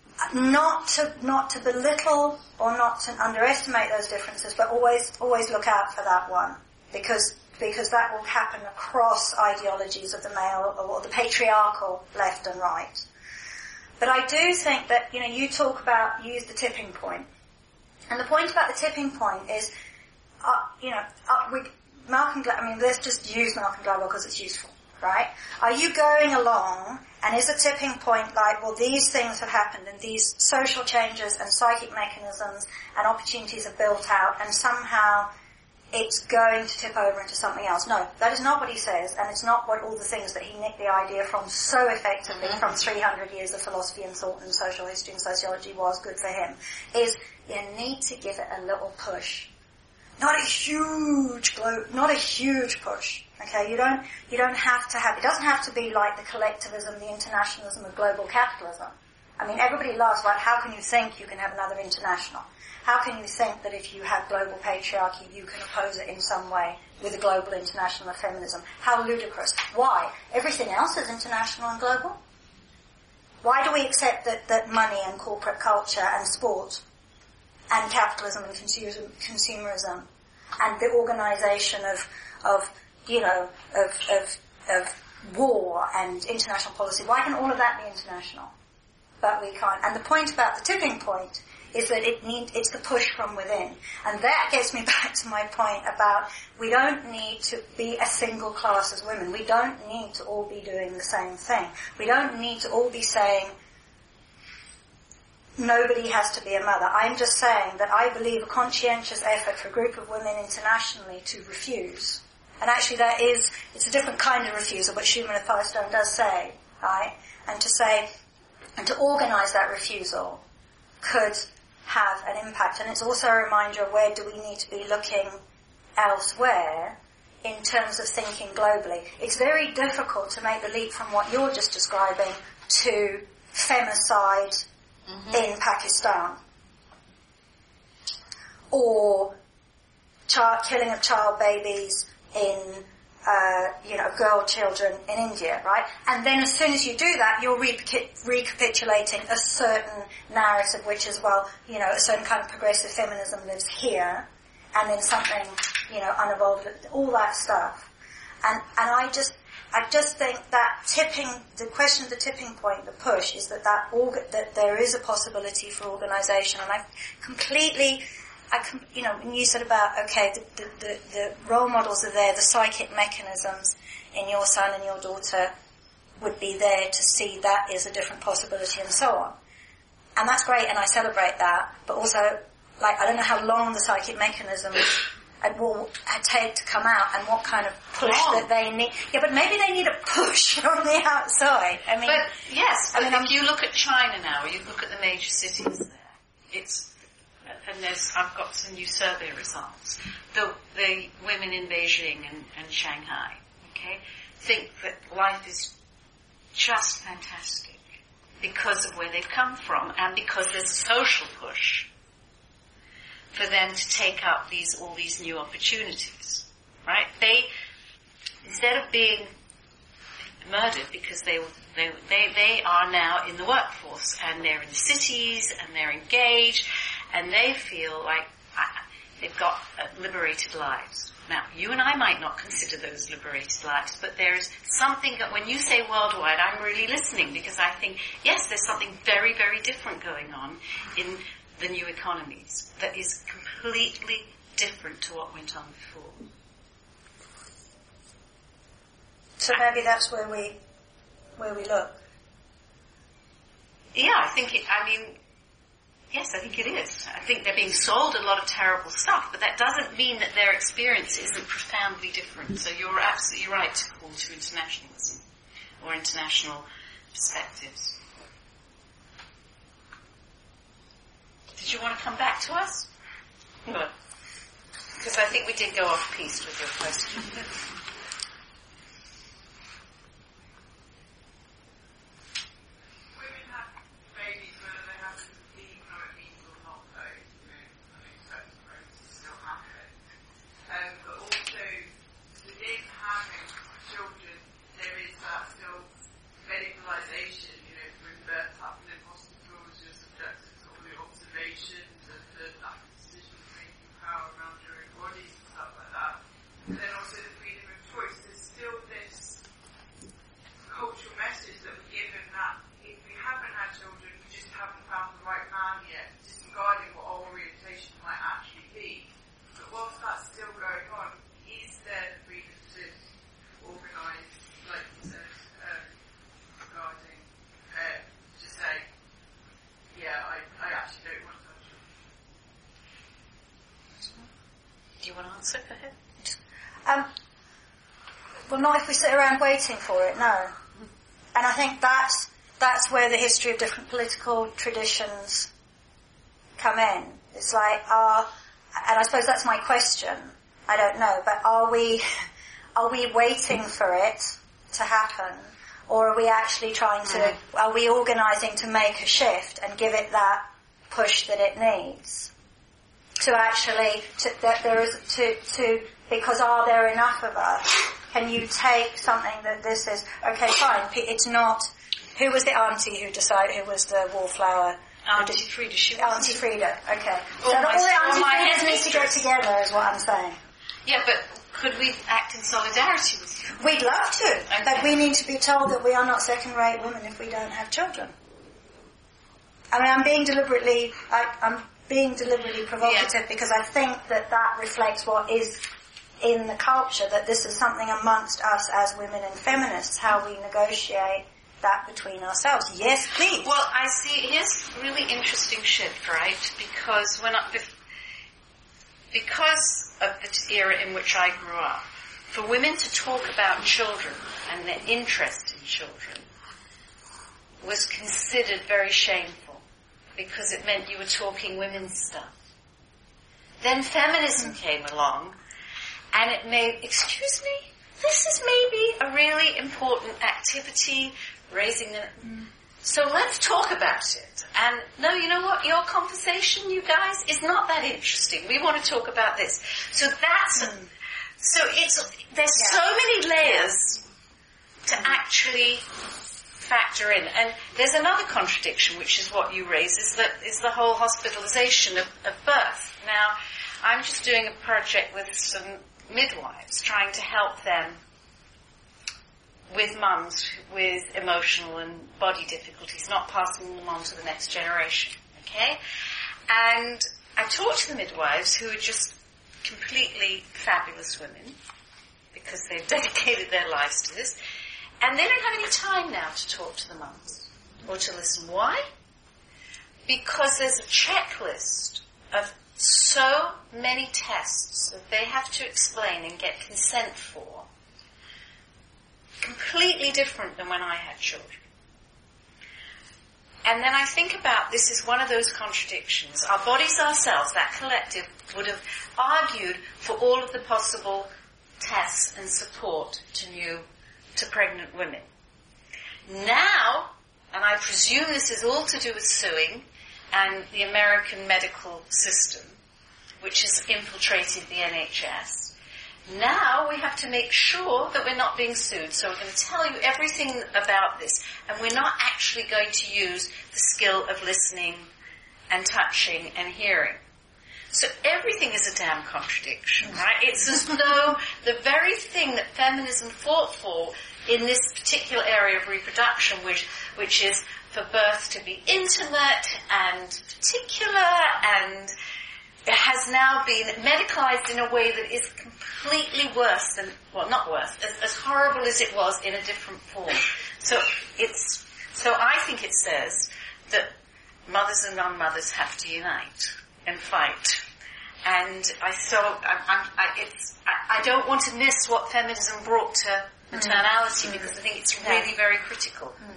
Not to not to belittle or not to underestimate those differences, but always always look out for that one, because because that will happen across ideologies of the male or the patriarchal left and right. But I do think that, you know, you talk about, you use the tipping point, and the point about the tipping point is, uh, you know, uh, we, Malcolm Gladwell. I mean, let's just use Malcolm Gladwell because it's useful, right? Are you going along? And is a tipping point like, well, these things have happened and these social changes and psychic mechanisms and opportunities are built out and somehow it's going to tip over into something else? No, that is not what he says, and it's not what all the things that he nicked the idea from so effectively from three hundred years of philosophy and thought and social history and sociology was good for him, is you need to give it a little push. Not a huge blow, not a huge push. Okay, you don't, you don't have to have, it doesn't have to be like the collectivism, the internationalism of global capitalism. I mean, everybody laughs about how can you think you can have another international? How can you think that if you have global patriarchy, you can oppose it in some way with a global international of feminism? How ludicrous. Why? Everything else is international and global. Why do we accept that, that money and corporate culture and sport and capitalism and consumerism, consumerism and the organisation of, of, you know, of, of, of war and international policy, why can all of that be international? But we can't. And the point about the tipping point is that it need, it's the push from within. And that gets me back to my point about we don't need to be a single class as women. We don't need to all be doing the same thing. We don't need to all be saying, nobody has to be a mother. I'm just saying that I believe a conscientious effort for a group of women internationally to refuse. And actually that is, it's a different kind of refusal, but Schumann of Firestone does say, right? And to say, and to organise that refusal could have an impact. And it's also a reminder of where do we need to be looking elsewhere in terms of thinking globally. It's very difficult to make the leap from what you're just describing to femicide mm-hmm. in Pakistan. Or child, killing of child babies in, uh, you know, girl children in India, right? And then as soon as you do that, you're reca- recapitulating a certain narrative, which is, well, you know, a certain kind of progressive feminism lives here, and then something, you know, unevolved, all that stuff. And, and I just, I just think that tipping, the question of the tipping point, the push, is that that, orga, that there is a possibility for organisation. And I completely, I com, you know, when you said about, okay, the, the, the, the role models are there, the psychic mechanisms in your son and your daughter would be there to see that is a different possibility and so on. And that's great, and I celebrate that, but also, like, I don't know how long the psychic mechanisms will take to come out and what kind of push Long. that they need. Yeah, but maybe they need a push from the outside. I mean, but yes, but I mean, if I'm, you look at China now, or you look at the major cities there, it's, and there's, I've got some new survey results. The, the women in Beijing and, and Shanghai, okay, think that life is just fantastic because of where they've come from and because there's a social push for them to take up these all these new opportunities, right? They, instead of being murdered because they they they they are now in the workforce and they're in the cities and they're engaged and they feel like uh, they've got uh, liberated lives. Now, you and I might not consider those liberated lives, but there's something that when you say worldwide, I'm really listening because I think, yes, there's something very, very different going on in the new economies that is completely different to what went on before. so maybe that's where we where we look. Yeah, I think it, I mean, yes, I think it is. I think they're being sold a lot of terrible stuff, but that doesn't mean that their experience isn't profoundly different. So you're absolutely right to call to internationalism or international perspectives. Did you want to come back to us? Good. Because I think we did go off piece with your question. Women have babies whether they have the economic means or not, though. You know, I expect pregnancy to still happen. Um, but also, within having children, there is that still medicalisation, you know, through birth happening in hospitals, you're subjected to all the observations and the lack of decision-making power around your own bodies and stuff like that. And then also the freedom of choice. There's still this cultural message that we're given that if we haven't had children, we just haven't found the right man yet, disregarding what our orientation might actually be. But whilst that's still going on, is there the freedom to organise, like you said, um, regarding, uh, to say, yeah, I, I actually don't want to have children. Do you want to answer? Go ahead. Um, well, not if we sit around waiting for it, no. And I think that's that's where the history of different political traditions come in. It's like, are, and I suppose that's my question. I don't know, but are we are we waiting for it to happen, or are we actually trying to? Mm. Are we organising to make a shift and give it that push that it needs to actually to, that there is to to because are there enough of us? Can you take something that this is okay? Fine, it's not. Who was the auntie who decided who was the wallflower? Auntie Frida. She Auntie Frida. Okay. All so my, all the Auntie my Fridas need to get together, is what I'm saying. Yeah, but could we act in solidarity with you? We'd love to, Okay. but we need to be told that we are not second-rate women if we don't have children. I mean, I'm being deliberately, I, I'm being deliberately provocative Yeah. because I think that that reflects what is in the culture, that this is something amongst us as women and feminists, how we negotiate that between ourselves. Yes, please. Well, I see, here's a really interesting shift, right? Because when I, because of the era in which I grew up, for women to talk about children and their interest in children was considered very shameful because it meant you were talking women's stuff. Then feminism came along and it made, excuse me, this is maybe a really important activity, raising the... Mm. So let's talk about it. And no, you know what? Your conversation, you guys, is not that interesting. We want to talk about this. So that's... Mm. A, so it's... There's yeah. so many layers to mm. actually factor in. And there's another contradiction, which is what you raise, is that is the whole hospitalization of, of birth. Now, I'm just doing a project with some midwives, trying to help them with mums with emotional and body difficulties, not passing them on to the next generation. Okay? And I talked to the midwives, who are just completely fabulous women, because they've dedicated their lives to this, and they don't have any time now to talk to the mums or to listen. Why? Because there's a checklist of so many tests that they have to explain and get consent for, completely different than when I had children. And then I think about, this is one of those contradictions. Our bodies ourselves, that collective, would have argued for all of the possible tests and support to new, to pregnant women. Now, and I presume this is all to do with suing and the American medical system, which has infiltrated the N H S, now we have to make sure that we're not being sued. So we're going to tell you everything about this, and we're not actually going to use the skill of listening and touching and hearing. So everything is a damn contradiction, right? It's as though the very thing that feminism fought for in this particular area of reproduction, which, which is for birth to be intimate and particular, and it has now been medicalized in a way that is completely worse than, well, not worse, as, as horrible as it was in a different form. So it's, so I think it says that mothers and non-mothers have to unite and fight. And I so I, I, I, it's I, I don't want to miss what feminism brought to maternality, mm. because I think it's really yeah. very critical. Mm.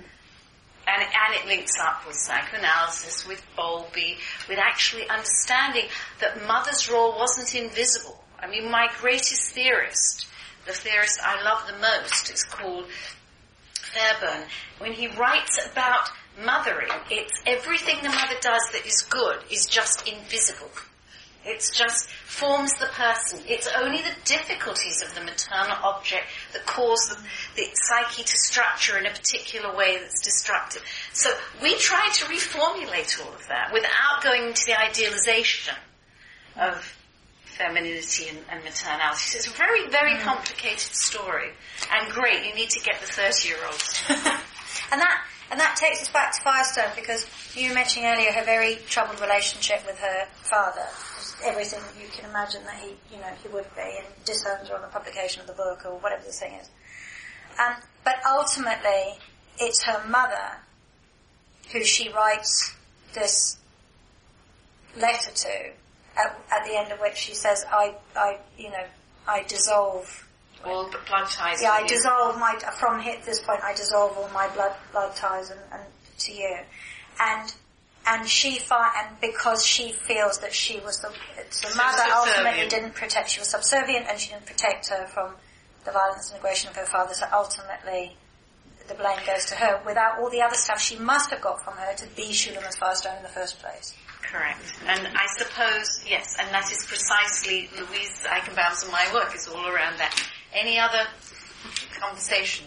And it, and it links up with psychoanalysis, with Bowlby, with actually understanding that mother's role wasn't invisible. I mean, my greatest theorist, the theorist I love the most, is called Fairbairn. When he writes about mothering, it's everything the mother does that is good is just invisible. It's just forms the person. It's only the difficulties of the maternal object that cause the, the psyche to structure in a particular way that's destructive. So we try to reformulate all of that without going into the idealization of femininity and, and maternality. So it's a very, very mm. complicated story. And great, you need to get the thirty-year-olds. and that and that takes us back to Firestone, because you mentioned earlier her very troubled relationship with her father. Everything that you can imagine that he, you know, he would be, and disowned her on the publication of the book or whatever the thing is. Um, but ultimately, it's her mother who she writes this letter to, at, at the end of which she says, "I, I, you know, I dissolve all the blood ties." Yeah, I dissolve my from here, this point. I dissolve all my blood blood ties and, and to you, and. And she fi- and because she feels that she was the, the mother ultimately didn't protect, she was subservient and she didn't protect her from the violence and aggression of her father, so ultimately the blame goes to her, without all the other stuff she must have got from her to be Shulamit Firestone in the first place. Correct. And I suppose, yes, and that is precisely Louise Eichenbaum's and my work is all around that. Any other conversation?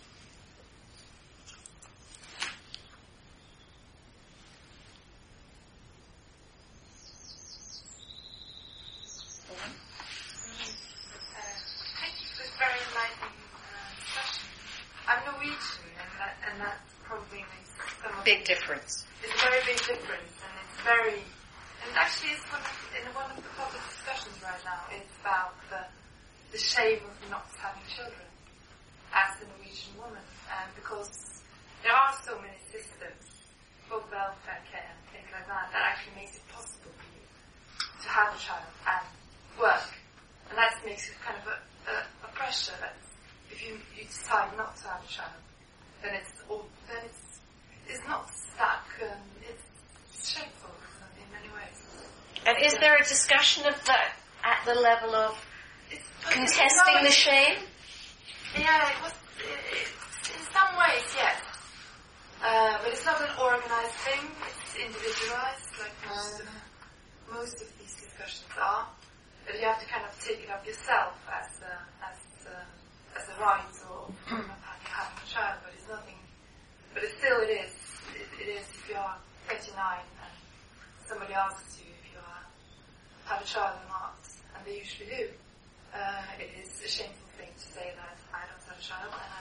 Big difference. It's a very big difference, and it's very, and actually it's one of, in one of the public discussions right now, it's about the, the shame of not having children as a Norwegian woman, and because there are so many systems, both welfare care and things like that, that actually makes it possible for you to have a child and work, and that makes it kind of a, a, a pressure that if you, you decide not to have a child, then it's all, then it's It's not stuck, um, it's shameful in many ways. And is there a discussion of that at the level of it's, contesting the shame? Yeah, it was, it, it, in some ways, yes. Uh, but it's not an organized thing, it's individualized, like most of, most of these discussions are. But you have to kind of take it up yourself as a, as a, as a right or having a child, but it's nothing. But it still it is. It, it is if you are thirty-nine and somebody asks you if you are, have a child or not, and they usually do. Uh, it is a shameful thing to say that I don't have a child and I don't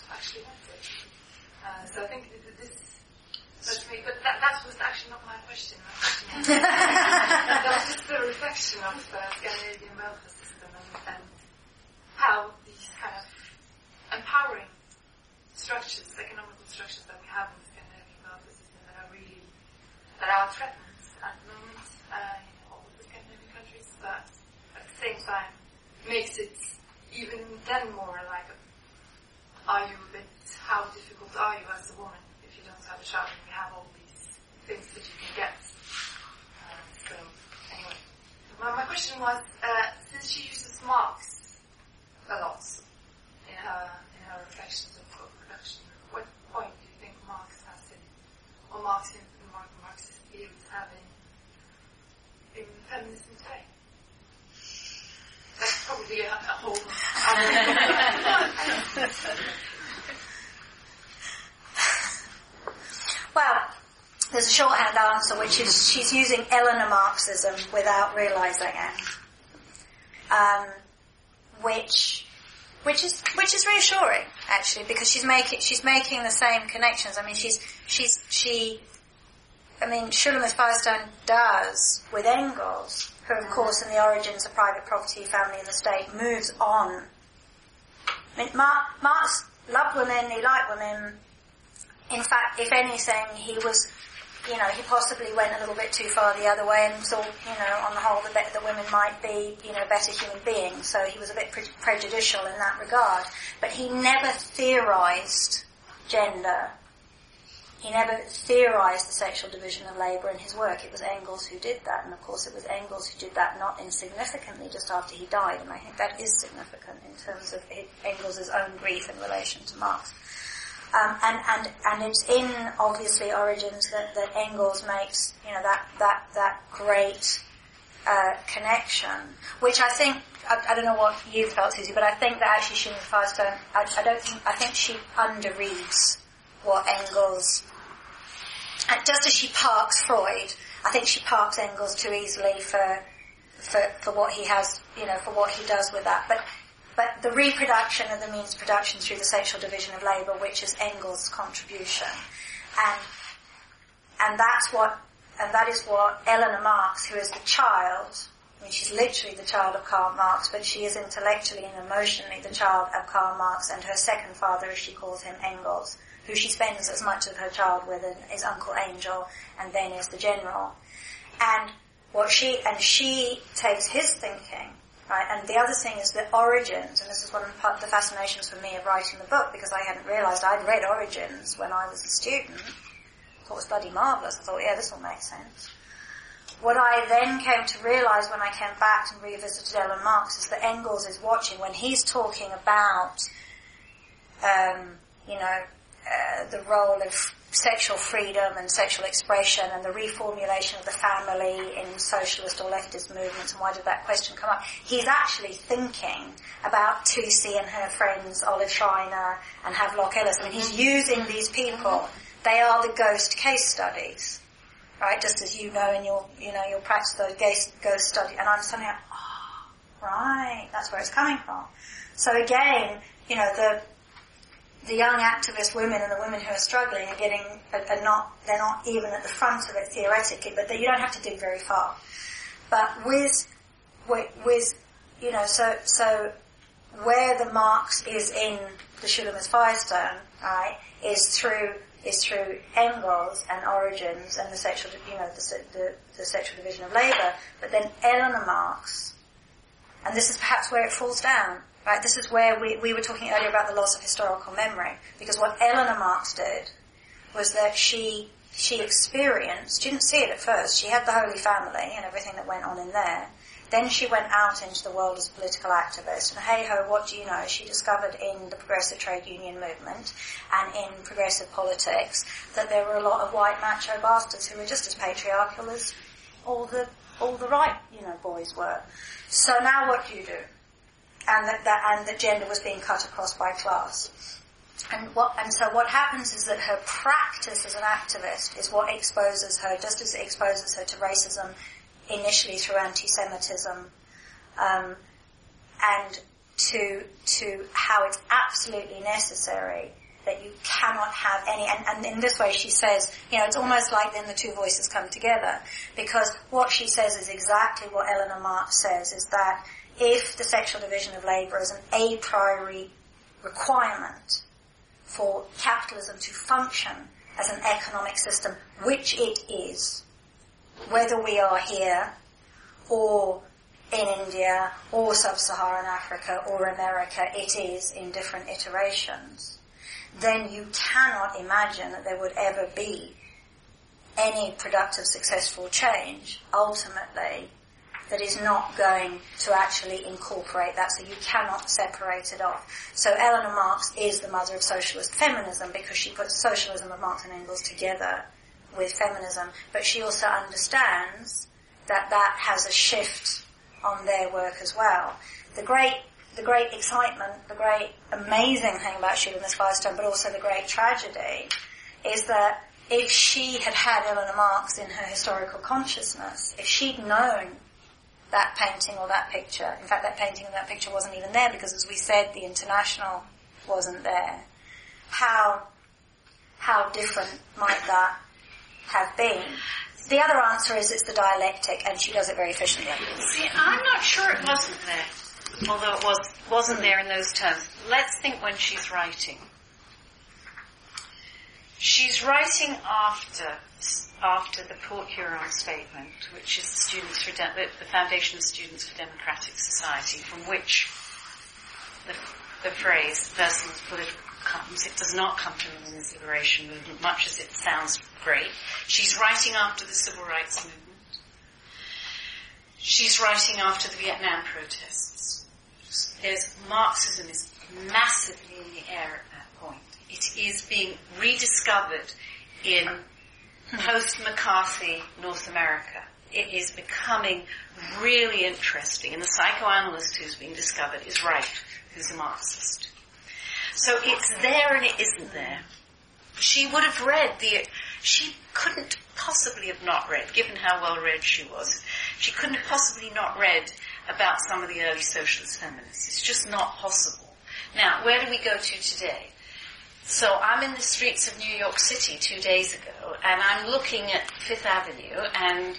actually went it. Uh, so I think this, that's me, but that, that was actually not my question. My question was, that was just the reflection of the Scandinavian welfare system and, and how these kind of empowering structures, economical structures that we have in the Scandinavian welfare system that are really, that are threatened at the moment uh, in all of the Scandinavian countries, but at the same time makes it even then more like, are you a bit, how difficult are you as a woman if you don't have a child and you have all these things that you can get? Uh, so, anyway. My, my question was, uh, since she uses Marx a lot in her, in her reflections of, of production, what point do you think Marx has in, or Marxian, Marxist views have in, in feminism today? That's probably a, a whole Well, there's a shorthand answer, which is she's using Eleanor Marxism without realising it, um, which which is which is reassuring actually, because she's making she's making the same connections. I mean, she's she's she. I mean, Shulamith Firestone does with Engels, who, of course, in the Origins of Private Property, Family and the State, moves on. I mean, Mar- Marx loved women, he liked women. In fact, if anything, he was, you know, he possibly went a little bit too far the other way and thought, you know, on the whole, the, be- the women might be, you know, better human beings. So he was a bit pre- prejudicial in that regard. But he never theorised gender. He never theorised the sexual division of labour in his work. It was Engels who did that, and of course it was Engels who did that not insignificantly just after he died, and I think that is significant in terms of Engels' own grief in relation to Marx. Um, and, and, and it's in, obviously, Origins that, that Engels makes, you know, that, that, that great uh, connection, which I think, I, I don't know what you felt, Susie, but I think that actually Shulamith Firestone, I, I don't think, I think she underreads what Engels, just as she parks Freud, I think she parks Engels too easily for, for, for what he has, you know, for what he does with that. But, but the reproduction of the means of production through the sexual division of labour, which is Engels' contribution, and, and that's what, and that is what Eleanor Marx, who is the child, I mean, she's literally the child of Karl Marx, but she is intellectually and emotionally the child of Karl Marx, and her second father, as she calls him, Engels, who she spends as much of her child with, is Uncle Angel, and then is the General. And what she, and she takes his thinking, right, and the other thing is the Origins, and this is one of the fascinations for me of writing the book, because I hadn't realised I'd read Origins when I was a student. I thought it was bloody marvellous. I thought, yeah, this will make sense. What I then came to realise when I came back and revisited Eleanor Marx is that Engels is watching, when he's talking about, um, you know, Uh, the role of sexual freedom and sexual expression and the reformulation of the family in socialist or leftist movements, and why did that question come up? He's actually thinking about Toosey and her friends Olive Schreiner and Havelock Ellis. I mean, he's using these people. They are the ghost case studies, right? Just as you know in your, you know, your practice, those ghost, ghost studies. And I'm suddenly like, oh, right, that's where it's coming from. So again, you know, the the young activist women and the women who are struggling are getting, are, are not, they're not even at the front of it theoretically, but they, you don't have to dig very far. But with, with, with, you know, so, so where the Marx is in the Shulamith Firestone, right, is through, is through Engels and Origins and the sexual, you know, the, the, the sexual division of labour, but then Eleanor Marx, and this is perhaps where it falls down. Right, this is where we, we were talking earlier about the loss of historical memory. Because what Eleanor Marx did was that she she experienced, she didn't see it at first, she had the Holy Family and everything that went on in there. Then she went out into the world as a political activist, and hey-ho, what do you know? She discovered in the progressive trade union movement and in progressive politics that there were a lot of white macho bastards who were just as patriarchal as all the all the right, you know, boys were. So now what do you do? And that, that and that gender was being cut across by class. And what and so what happens is that her practice as an activist is what exposes her, just as it exposes her to racism initially through anti-Semitism, um, and to to how it's absolutely necessary that you cannot have any, and, and in this way she says, you know, it's almost like then the two voices come together, because what she says is exactly what Eleanor Marx says, is that if the sexual division of labour is an a priori requirement for capitalism to function as an economic system, which it is, whether we are here or in India or sub-Saharan Africa or America, it is in different iterations, then you cannot imagine that there would ever be any productive, successful change, ultimately, that is not going to actually incorporate that. So you cannot separate it off. So Eleanor Marx is the mother of socialist feminism, because she puts socialism of Marx and Engels together with feminism, but she also understands that that has a shift on their work as well. The great, the great excitement, the great amazing thing about Sheila Miss Firestone, but also the great tragedy, is that if she had had Eleanor Marx in her historical consciousness, if she'd known that painting or that picture, in fact that painting or that picture wasn't even there, because as we said, the International wasn't there, how, how different might that have been? The other answer is it's the dialectic, and she does it very efficiently. See, I'm not sure it wasn't there, although it was, wasn't there in those terms. Let's think when she's writing. She's writing after after the Port Huron Statement, which is the, Students for De- the Foundation of Students for Democratic Society, from which the, the phrase personal political comes. It does not come from the women's liberation movement, much as it sounds great. She's writing after the civil rights movement. She's writing after the Vietnam protests. There's, Marxism is massively in the air at that point. It is being rediscovered in post-McCarthy North America. It is becoming really interesting, and the psychoanalyst who's being discovered is Wright, who's a Marxist. So it's there and it isn't there. She would have read the... She couldn't possibly have not read, given how well read she was. She couldn't have possibly not read about some of the early socialist feminists. It's just not possible. Now, where do we go to today? So I'm in the streets of New York City two days ago, and I'm looking at Fifth Avenue and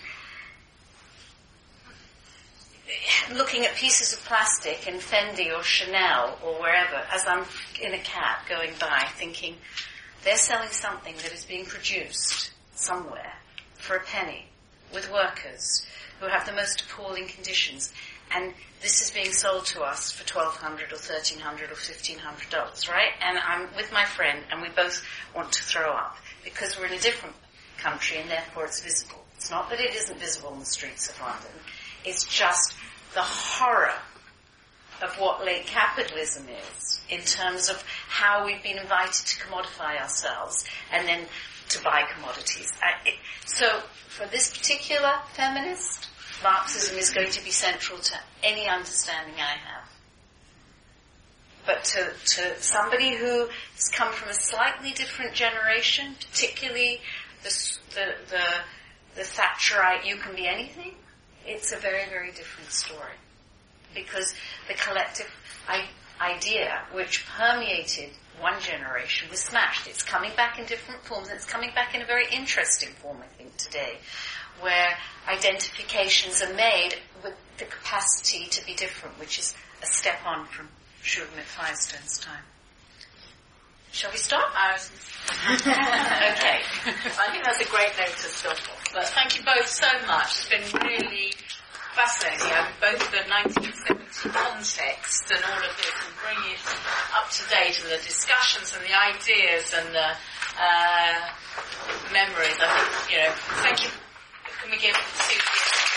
looking at pieces of plastic in Fendi or Chanel or wherever as I'm in a cab going by, thinking they're selling something that is being produced somewhere for a penny with workers who have the most appalling conditions, and this is being sold to us for twelve hundred dollars or thirteen hundred dollars or fifteen hundred dollars, right? And I'm with my friend, and we both want to throw up because we're in a different country and therefore it's visible. It's not that it isn't visible in the streets of London. It's just the horror of what late capitalism is in terms of how we've been invited to commodify ourselves and then to buy commodities. I, it, so for this particular feminist, Marxism is going to be central to any understanding I have. But to, to somebody who has come from a slightly different generation, particularly the, the, the, the Thatcherite, you can be anything, it's a very, very different story. Because the collective I- idea which permeated one generation was smashed. It's coming back in different forms, and it's coming back in a very interesting form, I think, today, where identifications are made with the capacity to be different, which is a step on from Sheila Miss-Firestone's time. Shall we stop? Okay. I think that's a great note to stop on. But thank you both so much. It's been really fascinating, uh, both the nineteen seventy context and all of this, and bring it up to date, and the discussions and the ideas and the uh, memories. I think, you know, thank you. Can we give Susie